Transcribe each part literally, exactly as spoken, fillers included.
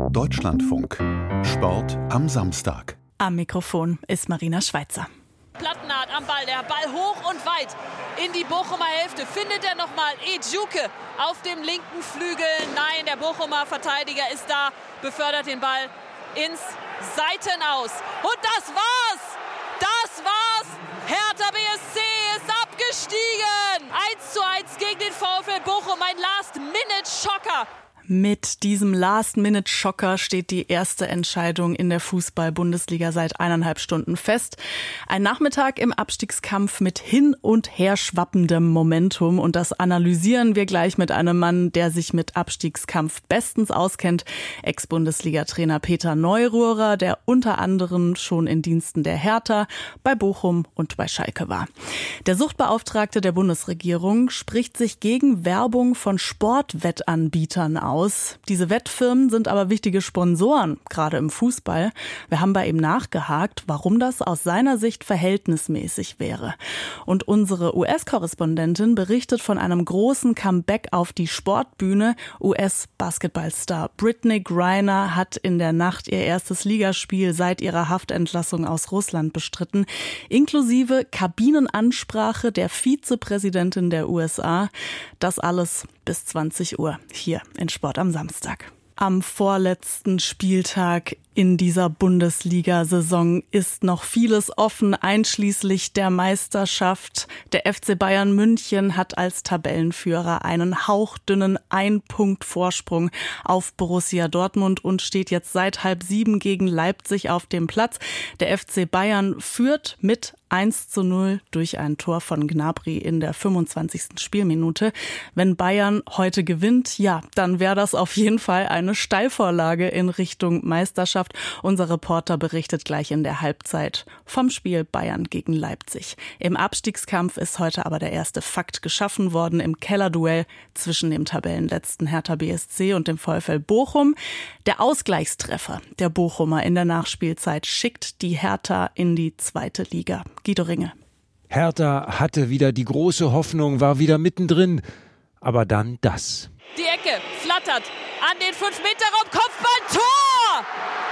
Deutschlandfunk. Sport am Samstag. Am Mikrofon ist Marina Schweizer. Plattenhardt am Ball, der Ball hoch und weit in die Bochumer Hälfte. Findet er nochmal Ejuke auf dem linken Flügel. Nein, der Bochumer Verteidiger ist da, befördert den Ball ins Seitenaus. Und das war's! Das war's! Hertha B S C ist abgestiegen! eins zu eins gegen den VfL Bochum, ein Last-Minute-Schocker. Mit diesem Last-Minute-Schocker steht die erste Entscheidung in der Fußball-Bundesliga seit eineinhalb Stunden fest. Ein Nachmittag im Abstiegskampf mit hin- und her schwappendem Momentum. Und das analysieren wir gleich mit einem Mann, der sich mit Abstiegskampf bestens auskennt. Ex-Bundesliga-Trainer Peter Neururer, der unter anderem schon in Diensten der Hertha, bei Bochum und bei Schalke war. Der Suchtbeauftragte der Bundesregierung spricht sich gegen Werbung von Sportwettanbietern aus. Diese Wettfirmen sind aber wichtige Sponsoren, gerade im Fußball. Wir haben bei ihm nachgehakt, warum das aus seiner Sicht verhältnismäßig wäre. Und unsere U S-Korrespondentin berichtet von einem großen Comeback auf die Sportbühne. U S-Basketballstar Brittney Griner hat in der Nacht ihr erstes Ligaspiel seit ihrer Haftentlassung aus Russland bestritten, inklusive Kabinenansprache der Vizepräsidentin der U S A. Das alles bis zwanzig Uhr hier in Sport am Samstag. Am vorletzten Spieltag in dieser Bundesliga-Saison ist noch vieles offen, einschließlich der Meisterschaft. Der F C Bayern München hat als Tabellenführer einen hauchdünnen Ein-Punkt-Vorsprung auf Borussia Dortmund und steht jetzt seit halb sieben gegen Leipzig auf dem Platz. Der F C Bayern führt mit eins zu null durch ein Tor von Gnabry in der fünfundzwanzigsten Spielminute. Wenn Bayern heute gewinnt, ja, dann wäre das auf jeden Fall eine Steilvorlage in Richtung Meisterschaft. Unser Reporter berichtet gleich in der Halbzeit vom Spiel Bayern gegen Leipzig. Im Abstiegskampf ist heute aber der erste Fakt geschaffen worden im Kellerduell zwischen dem Tabellenletzten Hertha B S C und dem VfL Bochum. Der Ausgleichstreffer der Bochumer in der Nachspielzeit schickt die Hertha in die zweite Liga. Guido Ringe. Hertha hatte wieder die große Hoffnung, war wieder mittendrin. Aber dann das. Die Ecke flattert an den fünf Meter Raum, Kopfball, Tor!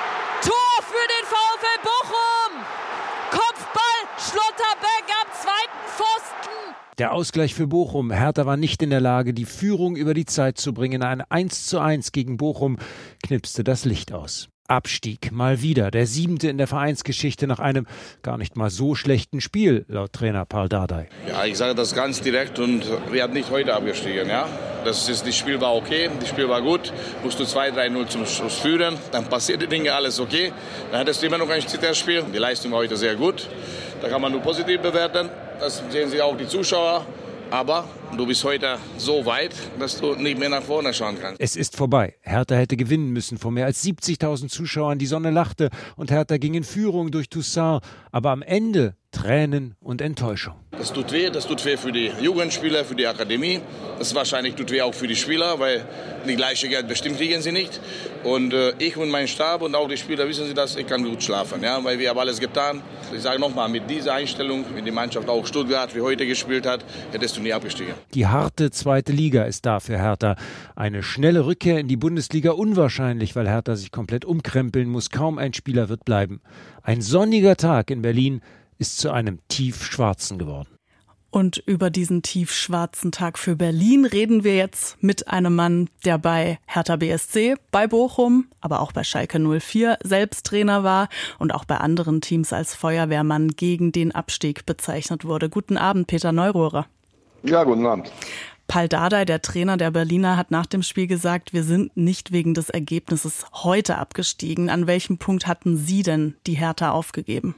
Tor für den VfL Bochum! Kopfball, Schlotterbeck am zweiten Pfosten! Der Ausgleich für Bochum. Hertha war nicht in der Lage, die Führung über die Zeit zu bringen. Ein eins zu eins gegen Bochum knipste das Licht aus. Abstieg mal wieder, der siebte in der Vereinsgeschichte nach einem gar nicht mal so schlechten Spiel, laut Trainer Pal Dardai. Ja, ich sage das ganz direkt und wir haben nicht heute abgestiegen. Ja? Das, ist, das Spiel war okay, das Spiel war gut, musst du zwei drei null zum Schluss führen, dann passiert die Dinge, alles okay. Dann hattest du immer noch ein Spiel, die Leistung war heute sehr gut, da kann man nur positiv bewerten, das sehen Sie auch die Zuschauer. Aber du bist heute so weit, dass du nicht mehr nach vorne schauen kannst. Es ist vorbei. Hertha hätte gewinnen müssen vor mehr als siebzigtausend Zuschauern. Die Sonne lachte und Hertha ging in Führung durch Toussaint. Aber am Ende Tränen und Enttäuschung. Das tut weh, das tut weh für die Jugendspieler, für die Akademie. Das wahrscheinlich tut weh auch für die Spieler, weil die gleiche Geld bestimmt kriegen sie nicht. Und äh, ich und mein Stab und auch die Spieler wissen sie das, ich kann gut schlafen, ja, weil wir haben alles getan. Ich sage nochmal, mit dieser Einstellung, wenn die Mannschaft auch Stuttgart wie heute gespielt hat, hättest du nie abgestiegen. Die harte zweite Liga ist da für Hertha. Eine schnelle Rückkehr in die Bundesliga unwahrscheinlich, weil Hertha sich komplett umkrempeln muss. Kaum ein Spieler wird bleiben. Ein sonniger Tag in Berlin ist zu einem tiefschwarzen geworden. Und über diesen tiefschwarzen Tag für Berlin reden wir jetzt mit einem Mann, der bei Hertha B S C, bei Bochum, aber auch bei Schalke null vier selbst Trainer war und auch bei anderen Teams als Feuerwehrmann gegen den Abstieg bezeichnet wurde. Guten Abend, Peter Neururer. Ja, guten Abend. Pal Dardai, der Trainer der Berliner, hat nach dem Spiel gesagt, wir sind nicht wegen des Ergebnisses heute abgestiegen. An welchem Punkt hatten Sie denn die Hertha aufgegeben?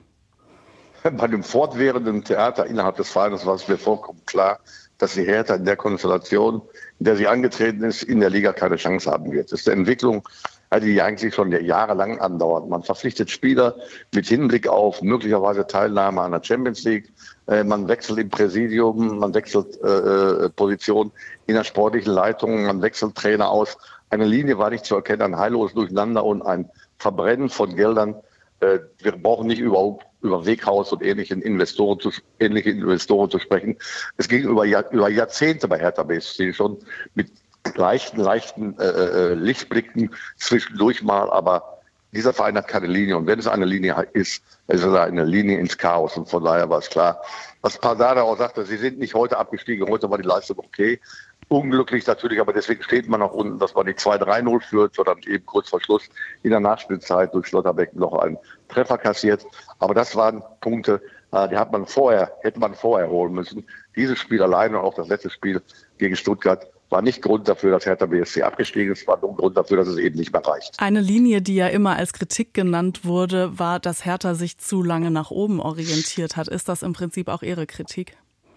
Bei dem fortwährenden Theater innerhalb des Vereins war es mir vollkommen klar, dass die Hertha in der Konstellation, in der sie angetreten ist, in der Liga keine Chance haben wird. Das ist eine Entwicklung, die eigentlich schon jahrelang andauert. Man verpflichtet Spieler mit Hinblick auf möglicherweise Teilnahme an der Champions League. Man wechselt im Präsidium, man wechselt äh, Position in der sportlichen Leitung, man wechselt Trainer aus. Eine Linie war nicht zu erkennen, ein heilloses Durcheinander und ein Verbrennen von Geldern. Wir brauchen nicht überhaupt über Weghaus und ähnlichen Investoren zu, ähnliche Investoren zu sprechen. Es ging über, Jahr, über Jahrzehnte bei Hertha B S C schon mit leichten, leichten äh, Lichtblicken zwischendurch mal, aber dieser Verein hat keine Linie und wenn es eine Linie ist, ist es eine Linie ins Chaos und von daher war es klar, was Pardada auch sagte, sie sind nicht heute abgestiegen, heute war die Leistung okay, unglücklich natürlich, aber deswegen steht man noch unten, dass man nicht zwei drei null führt, sondern eben kurz vor Schluss in der Nachspielzeit durch Schlotterbeck noch einen Treffer kassiert, aber das waren Punkte, die hat man vorher, hätte man vorher holen müssen. Dieses Spiel alleine und auch das letzte Spiel gegen Stuttgart war nicht Grund dafür, dass Hertha B S C abgestiegen ist, war nur Grund dafür, dass es eben nicht mehr reicht. Eine Linie, die ja immer als Kritik genannt wurde, war, dass Hertha sich zu lange nach oben orientiert hat. Ist das im Prinzip auch Ihre Kritik?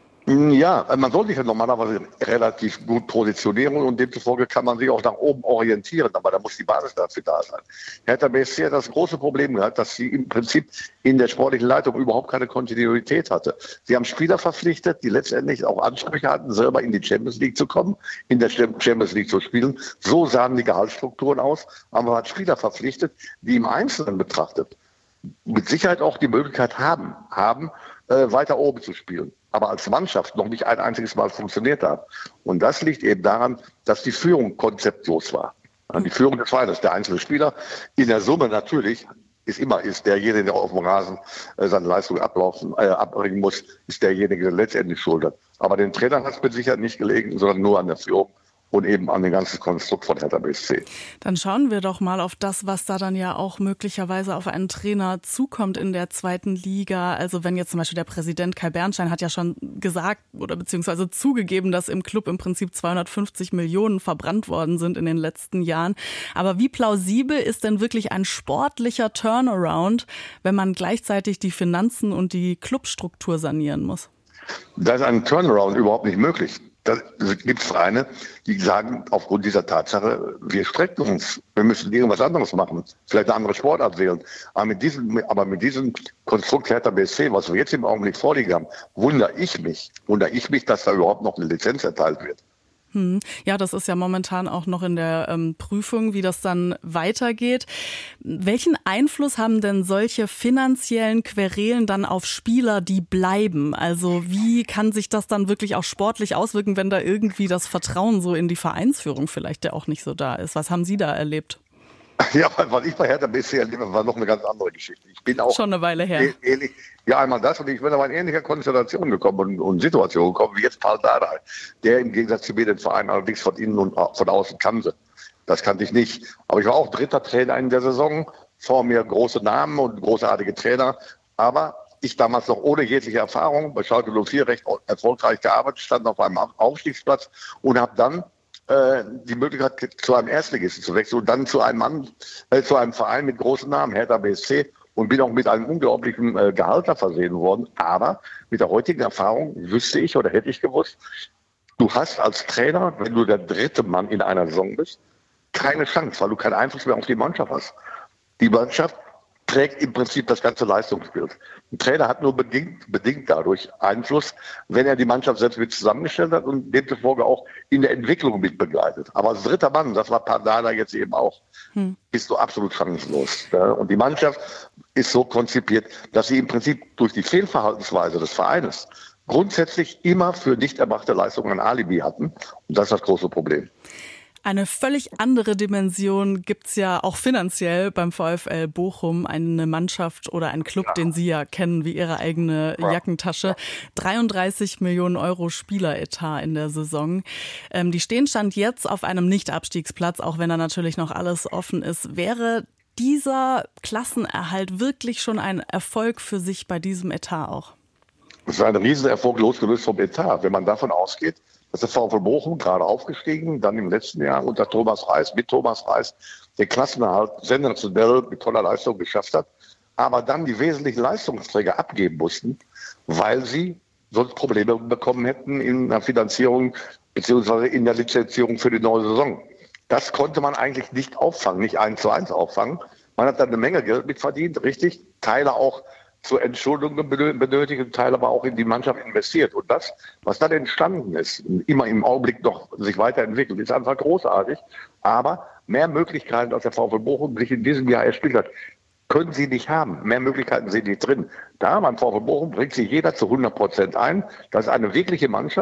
Ja, man soll sich ja normalerweise relativ gut positionieren und demzufolge kann man sich auch nach oben orientieren, aber da muss die Basis dafür da sein. Hertha B S C hat das große Problem gehabt, dass sie im Prinzip in der sportlichen Leitung überhaupt keine Kontinuität hatte. Sie haben Spieler verpflichtet, die letztendlich auch Ansprüche hatten, selber in die Champions League zu kommen, in der Champions League zu spielen. So sahen die Gehaltsstrukturen aus, aber man hat Spieler verpflichtet, die im Einzelnen betrachtet mit Sicherheit auch die Möglichkeit haben, haben äh, weiter oben zu spielen. Aber als Mannschaft noch nicht ein einziges Mal funktioniert hat. Und das liegt eben daran, dass die Führung konzeptlos war. Die Führung des Vereins, der einzelne Spieler, in der Summe natürlich, ist immer ist derjenige, der auf dem Rasen äh, seine Leistung ablaufen, äh, abbringen muss, ist derjenige, der letztendlich schuldet. Aber den Trainern hat es mit Sicherheit nicht gelegen, sondern nur an der Führung und eben an den ganzen Konstrukt von Hertha B S C. Dann schauen wir doch mal auf das, was da dann ja auch möglicherweise auf einen Trainer zukommt in der zweiten Liga. Also wenn jetzt zum Beispiel der Präsident Kai Bernstein hat ja schon gesagt oder beziehungsweise zugegeben, dass im Club im Prinzip zweihundertfünfzig Millionen verbrannt worden sind in den letzten Jahren. Aber wie plausibel ist denn wirklich ein sportlicher Turnaround, wenn man gleichzeitig die Finanzen und die Clubstruktur sanieren muss? Da ist ein Turnaround überhaupt nicht möglich. Da gibt es Vereine, die sagen, aufgrund dieser Tatsache, wir strecken uns, wir müssen irgendwas anderes machen, vielleicht eine andere Sportart wählen. Aber mit diesem, aber mit diesem Konstrukt Hertha B S C, was wir jetzt im Augenblick vorliegen haben, wundere ich mich, wundere ich mich, dass da überhaupt noch eine Lizenz erteilt wird. Hm. Ja, das ist ja momentan auch noch in der ähm, Prüfung, wie das dann weitergeht. Welchen Einfluss haben denn solche finanziellen Querelen dann auf Spieler, die bleiben? Also wie kann sich das dann wirklich auch sportlich auswirken, wenn da irgendwie das Vertrauen so in die Vereinsführung vielleicht ja auch nicht so da ist? Was haben Sie da erlebt? Ja, was ich bei Hertha B S C erlebe, war noch eine ganz andere Geschichte. Ich bin auch schon eine Weile her. Ähnlich, ja, einmal das und ich bin aber in ähnlicher Konstellation gekommen und, und Situation gekommen wie jetzt Pardada, der im Gegensatz zu mir den Verein allerdings von innen und von außen kannte. Das kannte ich nicht. Aber ich war auch dritter Trainer in der Saison, vor mir große Namen und großartige Trainer. Aber ich damals noch ohne jegliche Erfahrung bei Schalke null vier recht erfolgreich gearbeitet, stand auf einem Aufstiegsplatz und habe dann die Möglichkeit, zu einem Erstligisten zu wechseln und dann zu einem Mann, äh, zu einem Verein mit großen Namen, Hertha B S C, und bin auch mit einem unglaublichen äh, Gehalt da versehen worden. Aber mit der heutigen Erfahrung wüsste ich oder hätte ich gewusst, du hast als Trainer, wenn du der dritte Mann in einer Saison bist, keine Chance, weil du keinen Einfluss mehr auf die Mannschaft hast. Die Mannschaft trägt im Prinzip das ganze Leistungsbild. Ein Trainer hat nur bedingt, bedingt dadurch Einfluss, wenn er die Mannschaft selbst mit zusammengestellt hat und demzufolge auch in der Entwicklung mit begleitet. Aber als dritter Mann, das war Pardada jetzt eben auch, hm. bist du absolut chancenlos. Und die Mannschaft ist so konzipiert, dass sie im Prinzip durch die Fehlverhaltensweise des Vereines grundsätzlich immer für nicht erbrachte Leistungen ein Alibi hatten. Und das ist das große Problem. Eine völlig andere Dimension gibt's ja auch finanziell beim VfL Bochum. Eine Mannschaft oder ein Club, ja. den Sie ja kennen wie Ihre eigene ja. Jackentasche. dreiunddreißig Millionen Euro Spieleretat in der Saison. Ähm, die stehen Stand jetzt auf einem Nicht-Abstiegsplatz, auch wenn da natürlich noch alles offen ist. Wäre dieser Klassenerhalt wirklich schon ein Erfolg für sich bei diesem Etat auch? Das ist ein Riesenerfolg losgelöst vom Etat. Wenn man davon ausgeht, dass der VfL Bochum gerade aufgestiegen, dann im letzten Jahr unter Thomas Reis, mit Thomas Reis, den Klassenerhalt sensationell mit toller Leistung geschafft hat, aber dann die wesentlichen Leistungsträger abgeben mussten, weil sie sonst Probleme bekommen hätten in der Finanzierung beziehungsweise in der Lizenzierung für die neue Saison. Das konnte man eigentlich nicht auffangen, nicht eins zu eins auffangen. Man hat dann eine Menge Geld mitverdient, richtig, Teile auch zur Entschuldung benötigen, Teil aber auch in die Mannschaft investiert. Und das, was dann entstanden ist, immer im Augenblick noch sich weiterentwickelt, ist einfach großartig. Aber mehr Möglichkeiten, als der VfL Bochum sich in diesem Jahr erspielt hat, können sie nicht haben. Mehr Möglichkeiten sind nicht drin. Da beim VfL Bochum bringt sich jeder zu hundert Prozent ein. Das ist eine wirkliche Mannschaft.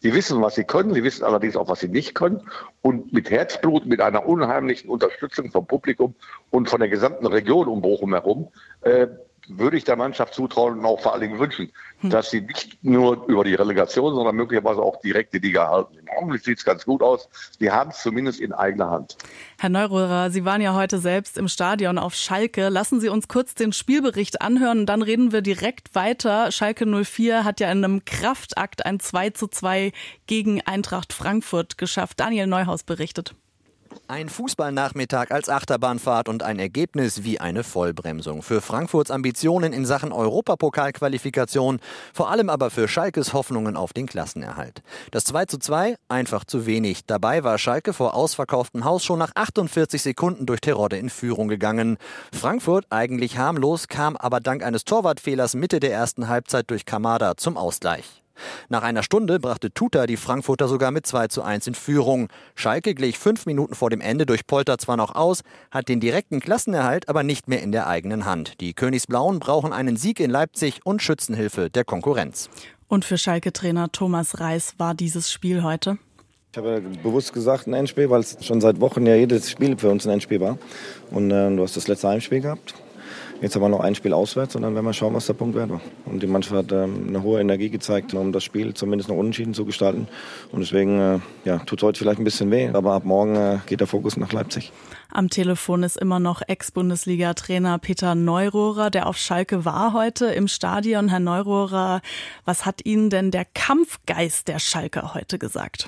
Die wissen, was sie können, sie wissen allerdings auch, was sie nicht können. Und mit Herzblut, mit einer unheimlichen Unterstützung vom Publikum und von der gesamten Region um Bochum herum, äh, würde ich der Mannschaft zutrauen und auch vor allen Dingen wünschen, hm. dass sie nicht nur über die Relegation, sondern möglicherweise auch direkt die Liga halten. Im Augenblick sieht es ganz gut aus. Die haben es zumindest in eigener Hand. Herr Neururer, Sie waren ja heute selbst im Stadion auf Schalke. Lassen Sie uns kurz den Spielbericht anhören und dann reden wir direkt weiter. Schalke null vier hat ja in einem Kraftakt ein zwei zu zwei gegen Eintracht Frankfurt geschafft. Daniel Neuhaus berichtet. Ein Fußballnachmittag als Achterbahnfahrt und ein Ergebnis wie eine Vollbremsung. Für Frankfurts Ambitionen in Sachen Europapokalqualifikation, vor allem aber für Schalkes Hoffnungen auf den Klassenerhalt. Das zwei zu zwei, einfach zu wenig. Dabei war Schalke vor ausverkauftem Haus schon nach achtundvierzig Sekunden durch Terodde in Führung gegangen. Frankfurt, eigentlich harmlos, kam aber dank eines Torwartfehlers Mitte der ersten Halbzeit durch Kamada zum Ausgleich. Nach einer Stunde brachte Tuta die Frankfurter sogar mit zwei zu eins in Führung. Schalke glich fünf Minuten vor dem Ende durch Polter zwar noch aus, hat den direkten Klassenerhalt aber nicht mehr in der eigenen Hand. Die Königsblauen brauchen einen Sieg in Leipzig und Schützenhilfe der Konkurrenz. Und für Schalke-Trainer Thomas Reis war dieses Spiel heute? Ich habe bewusst gesagt ein Endspiel, weil es schon seit Wochen ja jedes Spiel für uns ein Endspiel war. Und äh, du hast das letzte Heimspiel gehabt. Jetzt haben wir noch ein Spiel auswärts und dann werden wir schauen, was der Punkt wert war. Und die Mannschaft hat ähm, eine hohe Energie gezeigt, um das Spiel zumindest noch unentschieden zu gestalten. Und deswegen äh, ja, tut es heute vielleicht ein bisschen weh, aber ab morgen äh, geht der Fokus nach Leipzig. Am Telefon ist immer noch Ex-Bundesliga-Trainer Peter Neururer, der auf Schalke war heute im Stadion. Herr Neururer, was hat Ihnen denn der Kampfgeist der Schalker heute gesagt?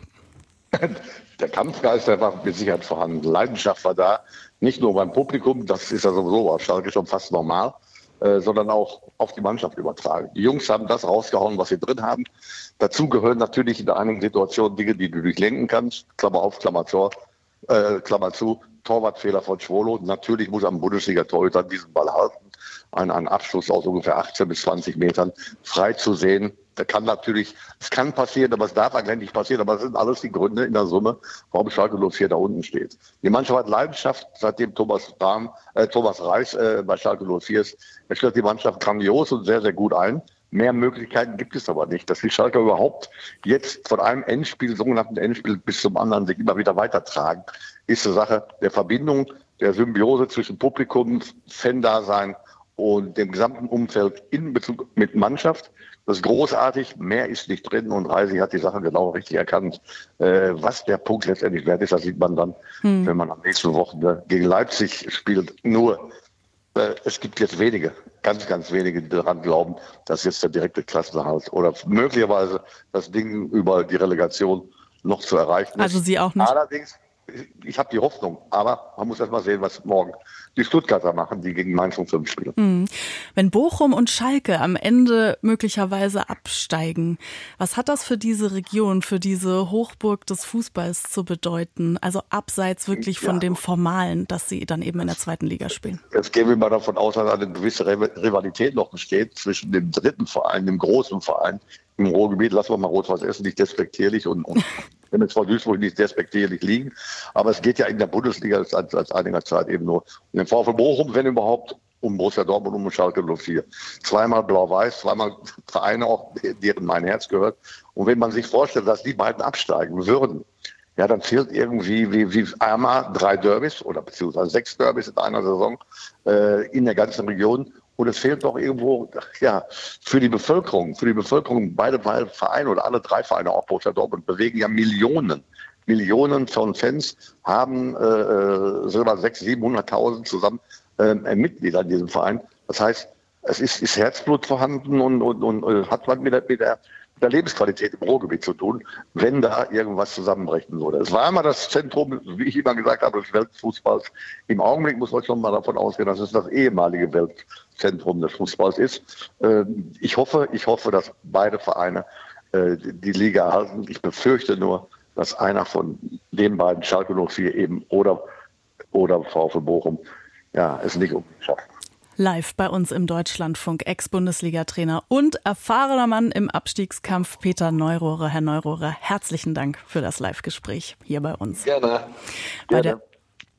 Der Kampfgeist, der war mit Sicherheit vorhanden. Leidenschaft war da, nicht nur beim Publikum, das ist ja sowieso auf Schalke schon fast normal, äh, sondern auch auf die Mannschaft übertragen. Die Jungs haben das rausgehauen, was sie drin haben. Dazu gehören natürlich in einigen Situationen Dinge, die du durchlenken kannst. Klammer auf, Klammer zu, äh, Klammer zu. Torwartfehler von Schwolo. Natürlich muss am Bundesliga-Torhüter diesen Ball halten. Ein, ein Abschluss aus ungefähr achtzehn bis zwanzig Metern frei zu sehen. Das kann natürlich, es kann passieren, aber es darf eigentlich nicht passieren. Aber das sind alles die Gründe in der Summe, warum Schalke null vier da unten steht. Die Mannschaft hat Leidenschaft, seitdem Thomas, Rahm, äh, Thomas Reis äh, bei Schalke null vier ist. Er stellt die Mannschaft grandios und sehr, sehr gut ein. Mehr Möglichkeiten gibt es aber nicht. Dass die Schalke überhaupt jetzt von einem Endspiel, sogenannten Endspiel, bis zum anderen sich immer wieder weitertragen, ist eine Sache der Verbindung, der Symbiose zwischen Publikum, Fan-Dasein und dem gesamten Umfeld in Bezug mit Mannschaft. Das ist großartig, mehr ist nicht drin und Reisi hat die Sache genau richtig erkannt. Äh, was der Punkt letztendlich wert ist, das sieht man dann, hm. wenn man am nächsten Wochenende gegen Leipzig spielt. Nur, äh, es gibt jetzt wenige, ganz, ganz wenige, die daran glauben, dass jetzt der direkte Klassenerhalt oder möglicherweise das Ding über die Relegation noch zu erreichen ist. Also Sie auch nicht? Allerdings, ich habe die Hoffnung, aber man muss erst mal sehen, was morgen die Stuttgarter machen, die gegen Mainz um fünf spielen. Mhm. Wenn Bochum und Schalke am Ende möglicherweise absteigen, was hat das für diese Region, für diese Hochburg des Fußballs zu bedeuten? Also abseits wirklich von ja. dem Formalen, dass sie dann eben in der zweiten Liga spielen. Jetzt gehen wir mal davon aus, dass eine gewisse Rivalität noch besteht zwischen dem dritten Verein, dem großen Verein im Ruhrgebiet. Lassen wir mal Rot-Weiß Essen nicht despektierlich und, und wenn es vor Duisburg nicht despektierlich liegen. Aber es geht ja in der Bundesliga als, als einiger Zeit eben nur um den VfL Bochum, wenn überhaupt, um Borussia Dortmund und um Schalke null vier. Zweimal Blau-Weiß, zweimal Vereine auch, deren mein Herz gehört. Und wenn man sich vorstellt, dass die beiden absteigen würden, ja, dann fehlt irgendwie wie, wie einmal drei Derbys oder beziehungsweise sechs Derbys in einer Saison äh, in der ganzen Region. Und es fehlt doch irgendwo, ja, für die Bevölkerung, für die Bevölkerung, beide Vereine oder alle drei Vereine, auch Borussia Dortmund, bewegen ja Millionen. Millionen von Fans haben äh, sogar sechshunderttausend, siebenhunderttausend zusammen äh, Mitglieder in diesem Verein. Das heißt, es ist, ist Herzblut vorhanden und, und, und hat man mit der, mit der mit der Lebensqualität im Ruhrgebiet zu tun, wenn da irgendwas zusammenbrechen würde. Es war immer das Zentrum, wie ich immer gesagt habe, des Weltfußballs. Im Augenblick muss Deutschland mal davon ausgehen, dass es das ehemalige Weltzentrum des Fußballs ist. Ich hoffe, ich hoffe, dass beide Vereine die Liga erhalten. Ich befürchte nur, dass einer von den beiden, Schalke null vier eben oder, oder VfL Bochum, ja, es nicht unbedingt schafft. Live bei uns im Deutschlandfunk, Ex-Bundesliga-Trainer und erfahrener Mann im Abstiegskampf Peter Neururer. Herr Neururer, herzlichen Dank für das Live-Gespräch hier bei uns. Gerne. Bei Gerne. der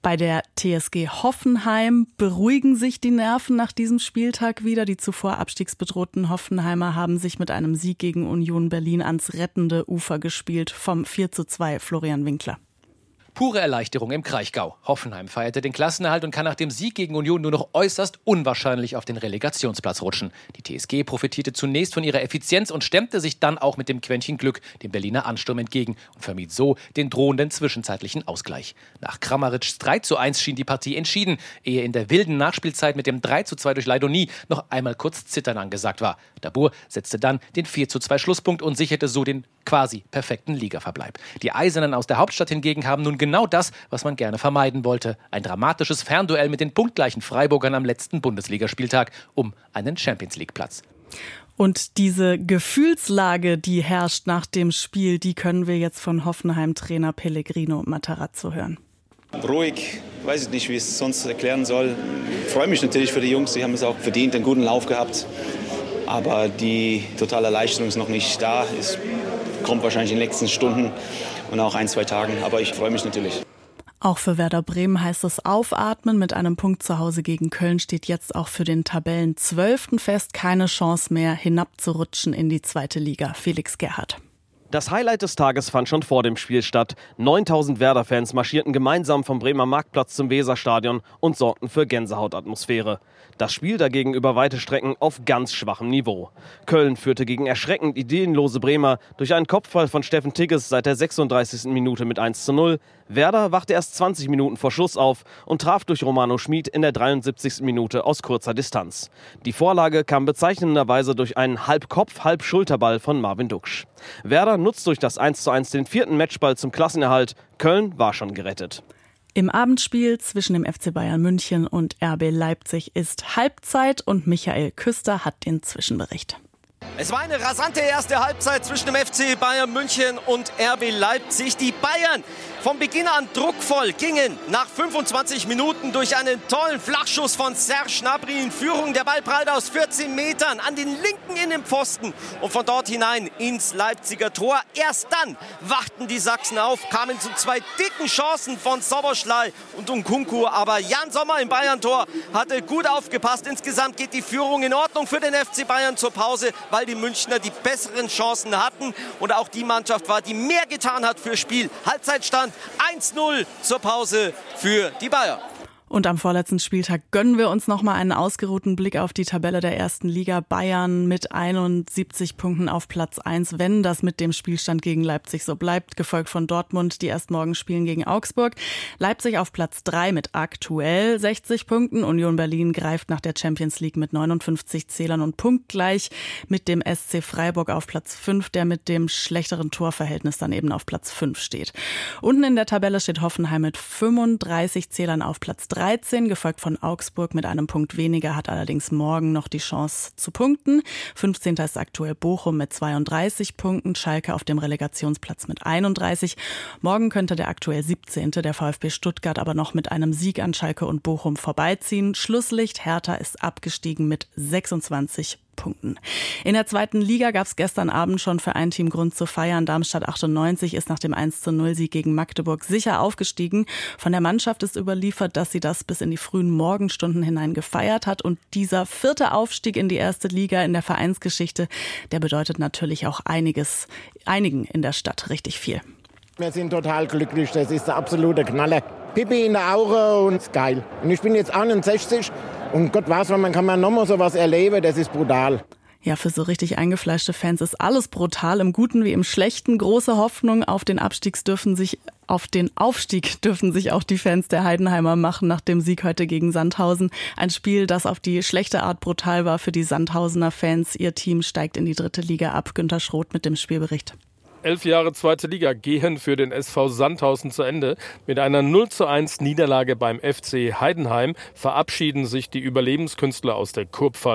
Bei der T S G Hoffenheim beruhigen sich die Nerven nach diesem Spieltag wieder. Die zuvor abstiegsbedrohten Hoffenheimer haben sich mit einem Sieg gegen Union Berlin ans rettende Ufer gespielt. Vom vier zu zwei Florian Winkler. Pure Erleichterung im Kraichgau. Hoffenheim feierte den Klassenerhalt und kann nach dem Sieg gegen Union nur noch äußerst unwahrscheinlich auf den Relegationsplatz rutschen. Die T S G profitierte zunächst von ihrer Effizienz und stemmte sich dann auch mit dem Quäntchen Glück dem Berliner Ansturm entgegen und vermied so den drohenden zwischenzeitlichen Ausgleich. Nach Kramarics drei zu eins schien die Partie entschieden, ehe in der wilden Nachspielzeit mit dem drei zu zwei durch Leidoni noch einmal kurz Zittern angesagt war. Dabur setzte dann den vier zu zwei Schlusspunkt und sicherte so den quasi perfekten Ligaverbleib. Die Eisernen aus der Hauptstadt hingegen haben nun genau das, was man gerne vermeiden wollte. Ein dramatisches Fernduell mit den punktgleichen Freiburgern am letzten Bundesligaspieltag um einen Champions-League-Platz. Und diese Gefühlslage, die herrscht nach dem Spiel, die können wir jetzt von Hoffenheim-Trainer Pellegrino Matarazzo hören. Ruhig, weiß ich nicht, wie ich es sonst erklären soll. Ich freue mich natürlich für die Jungs, die haben es auch verdient, einen guten Lauf gehabt. Aber die totale Erleichterung ist noch nicht da. Es kommt wahrscheinlich in den nächsten Stunden und auch ein, zwei Tagen. Aber ich freue mich natürlich. Auch für Werder Bremen heißt es Aufatmen. Mit einem Punkt zu Hause gegen Köln steht jetzt auch für den Tabellenzwölften fest. Keine Chance mehr, hinabzurutschen in die zweite Liga. Felix Gerhardt. Das Highlight des Tages fand schon vor dem Spiel statt. neuntausend Werder-Fans marschierten gemeinsam vom Bremer Marktplatz zum Weserstadion und sorgten für Gänsehautatmosphäre. Das Spiel dagegen über weite Strecken auf ganz schwachem Niveau. Köln führte gegen erschreckend ideenlose Bremer durch einen Kopfball von Steffen Tigges seit der sechsunddreißigsten Minute mit eins zu null. Werder wachte erst zwanzig Minuten vor Schluss auf und traf durch Romano Schmid in der dreiundsiebzigsten Minute aus kurzer Distanz. Die Vorlage kam bezeichnenderweise durch einen Halbkopf-, Halbschulterball von Marvin Duksch. Werder nutzt durch das eins zu eins den vierten Matchball zum Klassenerhalt. Köln war schon gerettet. Im Abendspiel zwischen dem F C Bayern München und R B Leipzig ist Halbzeit und Michael Küster hat den Zwischenbericht. Es war eine rasante erste Halbzeit zwischen dem F C Bayern München und R B Leipzig. Die Bayern von Beginn an druckvoll gingen nach fünfundzwanzig Minuten durch einen tollen Flachschuss von Serge Gnabry in Führung. Der Ball prallte aus vierzehn Metern an den linken Innenpfosten und von dort hinein ins Leipziger Tor. Erst dann wachten die Sachsen auf, kamen zu zwei dicken Chancen von Szoboszlai und Nkunku. Aber Jan Sommer im Bayern-Tor hatte gut aufgepasst. Insgesamt geht die Führung in Ordnung für den F C Bayern zur Pause, weil die Münchner die besseren Chancen hatten und auch die Mannschaft war, die mehr getan hat fürs Spiel. Halbzeitstand eins zu null zur Pause für die Bayern. Und am vorletzten Spieltag gönnen wir uns nochmal einen ausgeruhten Blick auf die Tabelle der ersten Liga. Bayern mit einundsiebzig Punkten auf Platz eins, wenn das mit dem Spielstand gegen Leipzig so bleibt. Gefolgt von Dortmund, die erst morgen spielen gegen Augsburg. Leipzig auf Platz drei mit aktuell sechzig Punkten. Union Berlin greift nach der Champions League mit neunundfünfzig Zählern und punktgleich mit dem S C Freiburg auf Platz fünf, der mit dem schlechteren Torverhältnis dann eben auf Platz fünf steht. Unten in der Tabelle steht Hoffenheim mit fünfunddreißig Zählern auf Platz dreizehn, gefolgt von Augsburg mit einem Punkt weniger, hat allerdings morgen noch die Chance zu punkten. fünfzehnter ist aktuell Bochum mit zweiunddreißig Punkten, Schalke auf dem Relegationsplatz mit einunddreißig. Morgen könnte der aktuell siebzehnte der VfB Stuttgart aber noch mit einem Sieg an Schalke und Bochum vorbeiziehen. Schlusslicht, Hertha ist abgestiegen mit sechsundzwanzig Punkten. In der zweiten Liga gab es gestern Abend schon für ein Team Grund zu feiern. Darmstadt achtundneunzig ist nach dem eins zu null Sieg gegen Magdeburg sicher aufgestiegen. Von der Mannschaft ist überliefert, dass sie das bis in die frühen Morgenstunden hinein gefeiert hat. Und dieser vierte Aufstieg in die erste Liga in der Vereinsgeschichte, der bedeutet natürlich auch einiges, einigen in der Stadt richtig viel. Wir sind total glücklich, das ist der absolute Knaller. Pipi in der Auge und ist geil. Und ich bin jetzt einundsechzig und Gott weiß, man kann man noch mal sowas erleben, das ist brutal. Ja, für so richtig eingefleischte Fans ist alles brutal, im Guten wie im Schlechten. Große Hoffnung auf den Abstieg dürfen sich, auf den Aufstieg dürfen sich auch die Fans der Heidenheimer machen nach dem Sieg heute gegen Sandhausen. Ein Spiel, das auf die schlechte Art brutal war für die Sandhausener Fans. Ihr Team steigt in die dritte Liga ab. Günter Schroth mit dem Spielbericht. Elf Jahre zweite Liga gehen für den S V Sandhausen zu Ende. Mit einer null zu eins Niederlage beim F C Heidenheim verabschieden sich die Überlebenskünstler aus der Kurpfalz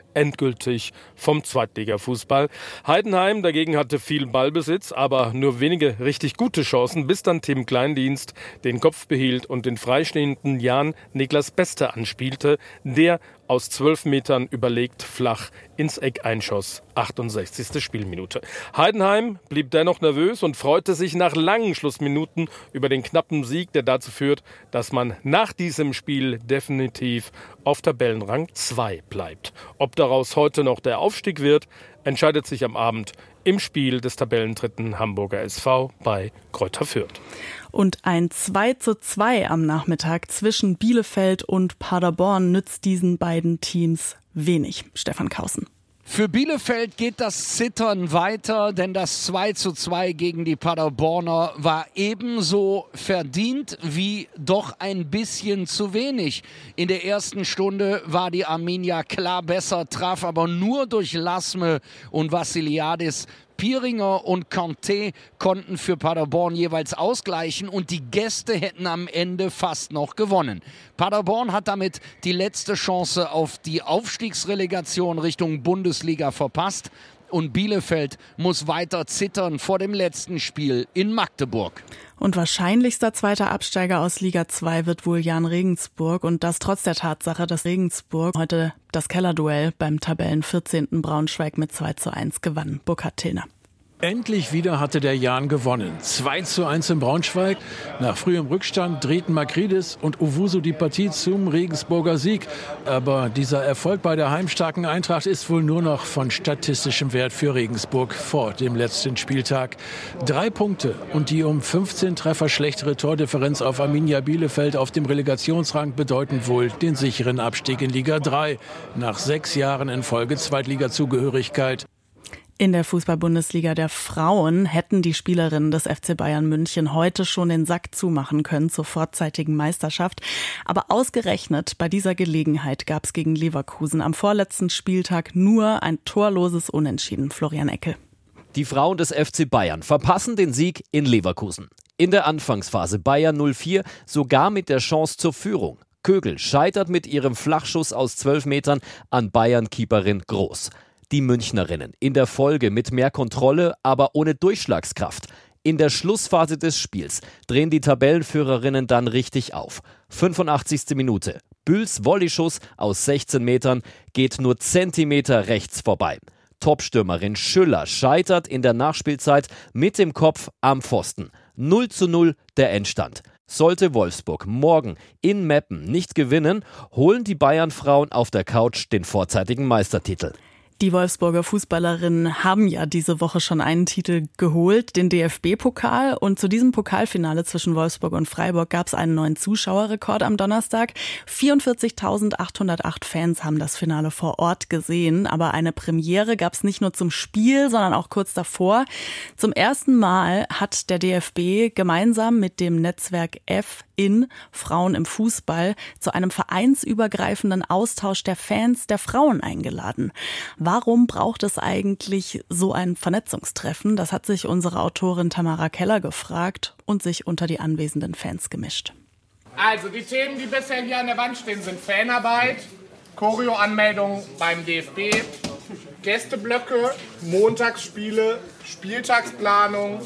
endgültig vom Zweitligafußball. Heidenheim dagegen hatte viel Ballbesitz, aber nur wenige richtig gute Chancen, bis dann Tim Kleindienst den Kopf behielt und den freistehenden Jan-Niklas Beste anspielte, der aus zwölf Metern überlegt flach ins Eck einschoss. achtundsechzigste Spielminute. Heidenheim blieb dennoch nervös und freute sich nach langen Schlussminuten über den knappen Sieg, der dazu führt, dass man nach diesem Spiel definitiv auf Tabellenrang zwei bleibt. Ob daraus heute noch der Aufstieg wird, entscheidet sich am Abend im Spiel des Tabellendritten Hamburger S V bei Greuther Fürth. Und ein zwei zu zwei am Nachmittag zwischen Bielefeld und Paderborn nützt diesen beiden Teams wenig. Stefan Kaußen. Für Bielefeld geht das Zittern weiter, denn das zwei zu zwei gegen die Paderborner war ebenso verdient wie doch ein bisschen zu wenig. In der ersten Stunde war die Arminia klar besser, traf aber nur durch Lasme und Vassiliadis. Pieringer und Kanté konnten für Paderborn jeweils ausgleichen und die Gäste hätten am Ende fast noch gewonnen. Paderborn hat damit die letzte Chance auf die Aufstiegsrelegation Richtung Bundesliga verpasst und Bielefeld muss weiter zittern vor dem letzten Spiel in Magdeburg. Und wahrscheinlichster zweiter Absteiger aus Liga zwei wird wohl Jahn Regensburg und das trotz der Tatsache, dass Regensburg heute das Kellerduell beim Tabellenvierzehnten Braunschweig mit zwei zu eins gewann. Burkhard Tillner. Endlich wieder hatte der Jahn gewonnen. zwei zu eins in Braunschweig. Nach frühem Rückstand drehten Makridis und Owusu die Partie zum Regensburger Sieg. Aber dieser Erfolg bei der heimstarken Eintracht ist wohl nur noch von statistischem Wert für Regensburg vor dem letzten Spieltag. Drei Punkte und die um fünfzehn Treffer schlechtere Tordifferenz auf Arminia Bielefeld auf dem Relegationsrang bedeuten wohl den sicheren Abstieg in Liga drei. Nach sechs Jahren in Folge Zweitliga-Zugehörigkeit. In der Fußball-Bundesliga der Frauen hätten die Spielerinnen des F C Bayern München heute schon den Sack zumachen können zur vorzeitigen Meisterschaft. Aber ausgerechnet bei dieser Gelegenheit gab es gegen Leverkusen am vorletzten Spieltag nur ein torloses Unentschieden. Florian Eckel. Die Frauen des F C Bayern verpassen den Sieg in Leverkusen. In der Anfangsphase Bayern null vier sogar mit der Chance zur Führung. Kögel scheitert mit ihrem Flachschuss aus zwölf Metern an Bayern-Keeperin Groß. Die Münchnerinnen in der Folge mit mehr Kontrolle, aber ohne Durchschlagskraft. In der Schlussphase des Spiels drehen die Tabellenführerinnen dann richtig auf. fünfundachtzigste Minute. Bühls Volleyschuss aus sechzehn Metern geht nur Zentimeter rechts vorbei. Topstürmerin Schüller scheitert in der Nachspielzeit mit dem Kopf am Pfosten. null zu null der Endstand. Sollte Wolfsburg morgen in Meppen nicht gewinnen, holen die Bayern-Frauen auf der Couch den vorzeitigen Meistertitel. Die Wolfsburger Fußballerinnen haben ja diese Woche schon einen Titel geholt, den D F B-Pokal. Und zu diesem Pokalfinale zwischen Wolfsburg und Freiburg gab es einen neuen Zuschauerrekord am Donnerstag. vierundvierzigtausendachthundertacht Fans haben das Finale vor Ort gesehen. Aber eine Premiere gab es nicht nur zum Spiel, sondern auch kurz davor. Zum ersten Mal hat der D F B gemeinsam mit dem Netzwerk F in Frauen im Fußball zu einem vereinsübergreifenden Austausch der Fans der Frauen eingeladen. Warum braucht es eigentlich so ein Vernetzungstreffen? Das hat sich unsere Autorin Tamara Keller gefragt und sich unter die anwesenden Fans gemischt. Also die Themen, die bisher hier an der Wand stehen, sind Fanarbeit, Choreo-Anmeldung beim D F B, Gästeblöcke, Montagsspiele, Spieltagsplanung,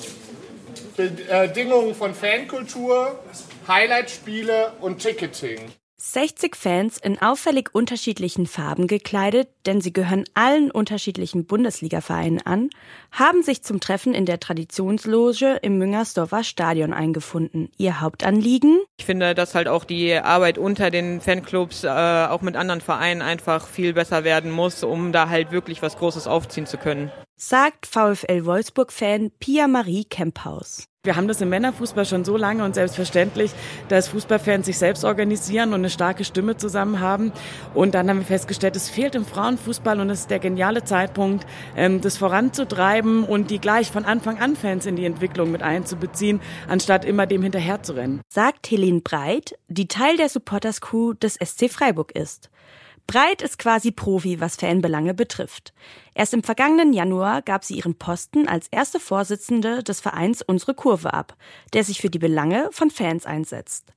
Bedingungen von Fankultur, Highlightspiele und Ticketing. sechzig Fans in auffällig unterschiedlichen Farben gekleidet, denn sie gehören allen unterschiedlichen Bundesliga-Vereinen an, haben sich zum Treffen in der Traditionsloge im Müngersdorfer Stadion eingefunden. Ihr Hauptanliegen? Ich finde, dass halt auch die Arbeit unter den Fanclubs, äh, auch mit anderen Vereinen einfach viel besser werden muss, um da halt wirklich was Großes aufziehen zu können. Sagt VfL Wolfsburg-Fan Pia-Marie Kemphaus. Wir haben das im Männerfußball schon so lange und selbstverständlich, dass Fußballfans sich selbst organisieren und eine starke Stimme zusammen haben. Und dann haben wir festgestellt, es fehlt im Frauenfußball und es ist der geniale Zeitpunkt, das voranzutreiben und die gleich von Anfang an Fans in die Entwicklung mit einzubeziehen, anstatt immer dem hinterherzurennen. Sagt Helene Breit, die Teil der Supporters-Crew des S C Freiburg ist. Breit ist quasi Profi, was Fanbelange betrifft. Erst im vergangenen Januar gab sie ihren Posten als erste Vorsitzende des Vereins Unsere Kurve ab, der sich für die Belange von Fans einsetzt.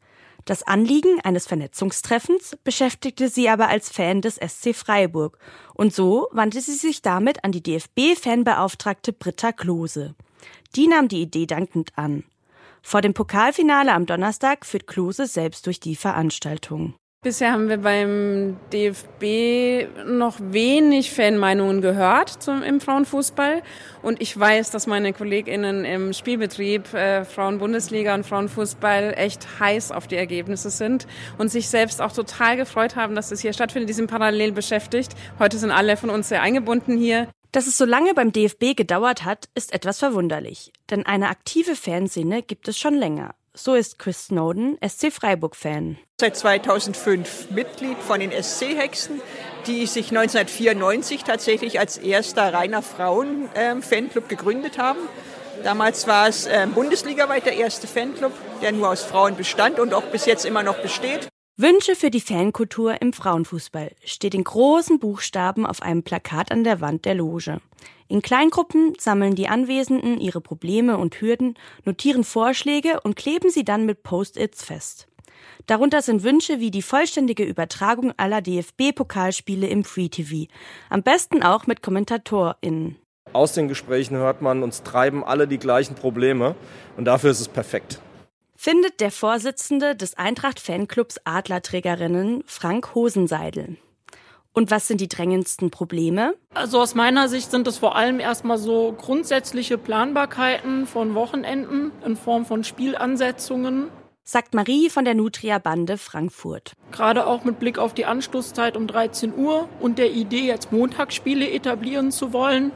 Das Anliegen eines Vernetzungstreffens beschäftigte sie aber als Fan des S C Freiburg. Und so wandte sie sich damit an die D F B-Fanbeauftragte Britta Klose. Die nahm die Idee dankend an. Vor dem Pokalfinale am Donnerstag führt Klose selbst durch die Veranstaltung. Bisher haben wir beim D F B noch wenig Fanmeinungen gehört zum, im Frauenfußball. Und ich weiß, dass meine KollegInnen im Spielbetrieb äh, Frauenbundesliga und Frauenfußball echt heiß auf die Ergebnisse sind und sich selbst auch total gefreut haben, dass das hier stattfindet, die sind parallel beschäftigt. Heute sind alle von uns sehr eingebunden hier. Dass es so lange beim D F B gedauert hat, ist etwas verwunderlich. Denn eine aktive Fanszene gibt es schon länger. So ist Chris Snowden S C Freiburg-Fan. Seit zweitausendfünf Mitglied von den S C-Hexen, die sich neunzehnhundertvierundneunzig tatsächlich als erster reiner Frauen-Fanclub gegründet haben. Damals war es äh, bundesligaweit der erste Fanclub, der nur aus Frauen bestand und auch bis jetzt immer noch besteht. Wünsche für die Fankultur im Frauenfußball steht in großen Buchstaben auf einem Plakat an der Wand der Loge. In Kleingruppen sammeln die Anwesenden ihre Probleme und Hürden, notieren Vorschläge und kleben sie dann mit Post-its fest. Darunter sind Wünsche wie die vollständige Übertragung aller D F B-Pokalspiele im Free-T V. Am besten auch mit KommentatorInnen. Aus den Gesprächen hört man, uns treiben alle die gleichen Probleme und dafür ist es perfekt. Findet der Vorsitzende des Eintracht-Fanclubs Adlerträgerinnen, Frank Hosenseidel. Und was sind die drängendsten Probleme? Also aus meiner Sicht sind es vor allem erstmal so grundsätzliche Planbarkeiten von Wochenenden in Form von Spielansetzungen. Sagt Marie von der Nutria-Bande Frankfurt. Gerade auch mit Blick auf die Anschlusszeit um dreizehn Uhr und der Idee, jetzt Montagsspiele etablieren zu wollen.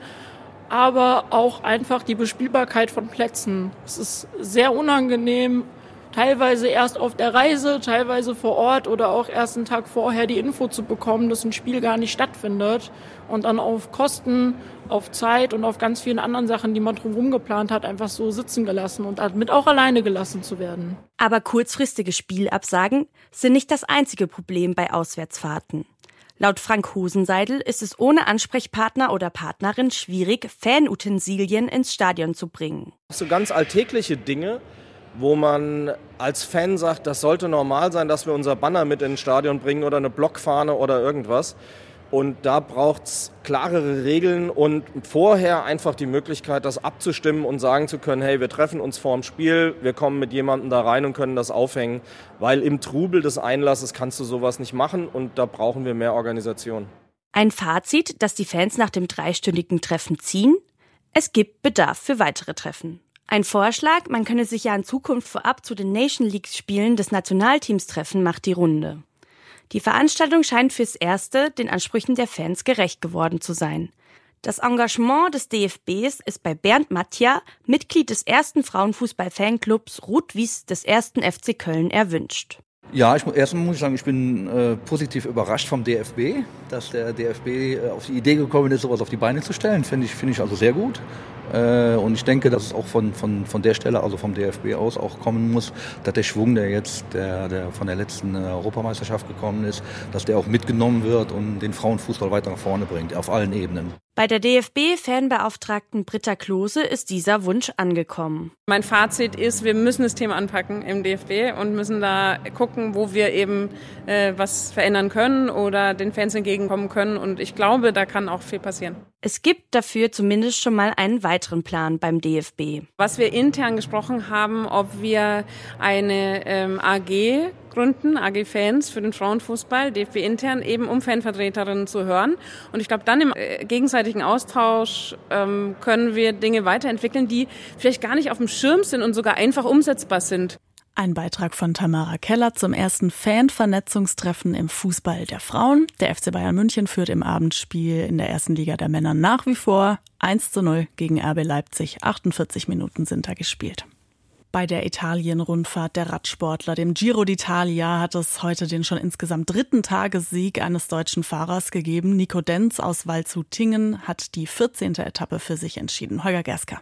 Aber auch einfach die Bespielbarkeit von Plätzen. Es ist sehr unangenehm, teilweise erst auf der Reise, teilweise vor Ort oder auch erst einen Tag vorher die Info zu bekommen, dass ein Spiel gar nicht stattfindet und dann auf Kosten, auf Zeit und auf ganz vielen anderen Sachen, die man drumherum geplant hat, einfach so sitzen gelassen und damit auch alleine gelassen zu werden. Aber kurzfristige Spielabsagen sind nicht das einzige Problem bei Auswärtsfahrten. Laut Frank Hosenseidel ist es ohne Ansprechpartner oder Partnerin schwierig, Fanutensilien ins Stadion zu bringen. So ganz alltägliche Dinge, wo man als Fan sagt, das sollte normal sein, dass wir unser Banner mit ins Stadion bringen oder eine Blockfahne oder irgendwas. Und da braucht es klarere Regeln und vorher einfach die Möglichkeit, das abzustimmen und sagen zu können, hey, wir treffen uns vorm Spiel, wir kommen mit jemandem da rein und können das aufhängen. Weil im Trubel des Einlasses kannst du sowas nicht machen und da brauchen wir mehr Organisation. Ein Fazit, das die Fans nach dem dreistündigen Treffen ziehen? Es gibt Bedarf für weitere Treffen. Ein Vorschlag, man könne sich ja in Zukunft vorab zu den Nation League-Spielen des Nationalteams treffen, macht die Runde. Die Veranstaltung scheint fürs Erste den Ansprüchen der Fans gerecht geworden zu sein. Das Engagement des D F Bs ist bei Bernd Matja, Mitglied des ersten Frauenfußball-Fanclubs Rot-Wies des ersten F C Köln, erwünscht. Ja, ich, erstmal muss ich sagen, ich bin äh, positiv überrascht vom D F B, dass der D F B äh, auf die Idee gekommen ist, sowas auf die Beine zu stellen. Finde ich, finde ich also sehr gut. Äh, und ich denke, dass es auch von, von, von der Stelle, also vom D F B aus, auch kommen muss, dass der Schwung, der jetzt der, der von der letzten äh, Europameisterschaft gekommen ist, dass der auch mitgenommen wird und den Frauenfußball weiter nach vorne bringt, auf allen Ebenen. Bei der D F B-Fanbeauftragten Britta Klose ist dieser Wunsch angekommen. Mein Fazit ist, wir müssen das Thema anpacken im D F B und müssen da gucken, wo wir eben äh, was verändern können oder den Fans entgegenkommen können. Und ich glaube, da kann auch viel passieren. Es gibt dafür zumindest schon mal einen weiteren Plan beim D F B. Was wir intern gesprochen haben, ob wir eine ähm, A G gründen, A G Fans für den Frauenfußball, D F B intern, eben um Fanvertreterinnen zu hören. Und ich glaube, dann im äh, gegenseitigen Austausch ähm, können wir Dinge weiterentwickeln, die vielleicht gar nicht auf dem Schirm sind und sogar einfach umsetzbar sind. Ein Beitrag von Tamara Keller zum ersten Fan-Vernetzungstreffen im Fußball der Frauen. Der F C Bayern München führt im Abendspiel in der ersten Liga der Männer nach wie vor eins zu null gegen R B Leipzig. achtundvierzig Minuten sind da gespielt. Bei der Italien-Rundfahrt der Radsportler, dem Giro d'Italia, hat es heute den schon insgesamt dritten Tagessieg eines deutschen Fahrers gegeben. Nico Denz aus Waldshut-Tiengen hat die vierzehnte Etappe für sich entschieden. Holger Gerska.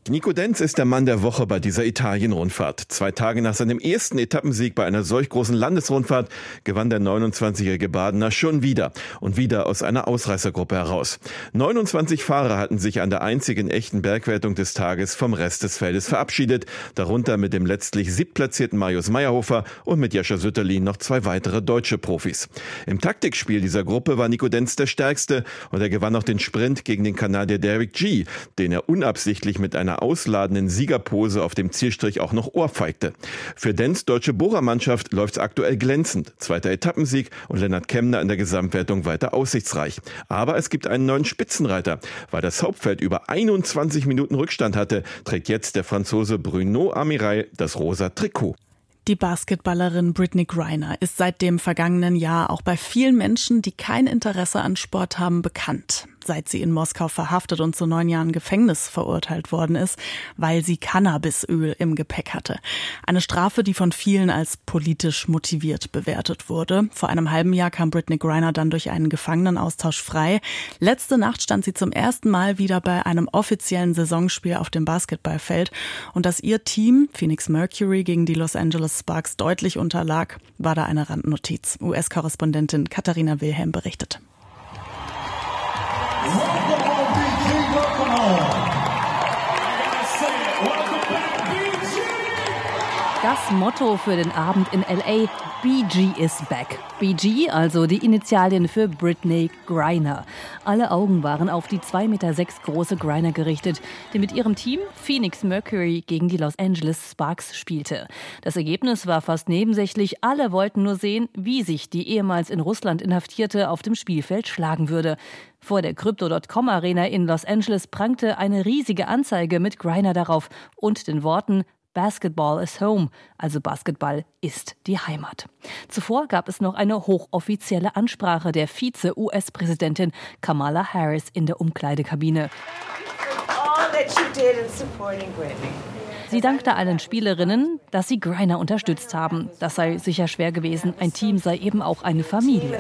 Nico Denz ist der Mann der Woche bei dieser Italien-Rundfahrt. Zwei Tage nach seinem ersten Etappensieg bei einer solch großen Landesrundfahrt gewann der neunundzwanzigjährige Badener schon wieder und wieder aus einer Ausreißergruppe heraus. neunundzwanzig Fahrer hatten sich an der einzigen echten Bergwertung des Tages vom Rest des Feldes verabschiedet, darunter mit dem letztlich siebtplatzierten Marius Meyerhofer und mit Jascha Sütterlin noch zwei weitere deutsche Profis. Im Taktikspiel dieser Gruppe war Nico Denz der Stärkste und er gewann auch den Sprint gegen den Kanadier Derek Gee, den er unabsichtlich mit einer ausladenden Siegerpose auf dem Zielstrich auch noch ohrfeigte. Für Denz' deutsche Bohrermannschaft läuft's aktuell glänzend. Zweiter Etappensieg und Lennart Kemner in der Gesamtwertung weiter aussichtsreich. Aber es gibt einen neuen Spitzenreiter. Weil das Hauptfeld über einundzwanzig Minuten Rückstand hatte, trägt jetzt der Franzose Bruno Amiral das rosa Trikot. Die Basketballerin Brittney Griner ist seit dem vergangenen Jahr auch bei vielen Menschen, die kein Interesse an Sport haben, bekannt. Seit sie in Moskau verhaftet und zu neun Jahren Gefängnis verurteilt worden ist, weil sie Cannabisöl im Gepäck hatte. Eine Strafe, die von vielen als politisch motiviert bewertet wurde. Vor einem halben Jahr kam Brittney Griner dann durch einen Gefangenenaustausch frei. Letzte Nacht stand sie zum ersten Mal wieder bei einem offiziellen Saisonspiel auf dem Basketballfeld. Und dass ihr Team, Phoenix Mercury, gegen die Los Angeles Sparks deutlich unterlag, war da eine Randnotiz. U S-Korrespondentin Katharina Wilhelm berichtet. Das Motto für den Abend in L A: B G is back. B G, also die Initialien für Brittney Griner. Alle Augen waren auf die zwei Komma sechs Meter große Griner gerichtet, die mit ihrem Team Phoenix Mercury gegen die Los Angeles Sparks spielte. Das Ergebnis war fast nebensächlich. Alle wollten nur sehen, wie sich die ehemals in Russland Inhaftierte auf dem Spielfeld schlagen würde. Vor der Crypto Punkt com Arena in Los Angeles prangte eine riesige Anzeige mit Griner darauf und den Worten Basketball is home, also Basketball ist die Heimat. Zuvor gab es noch eine hochoffizielle Ansprache der Vize-U S-Präsidentin Kamala Harris in der Umkleidekabine. Sie dankte allen Spielerinnen, dass sie Griner unterstützt haben. Das sei sicher schwer gewesen. Ein Team sei eben auch eine Familie.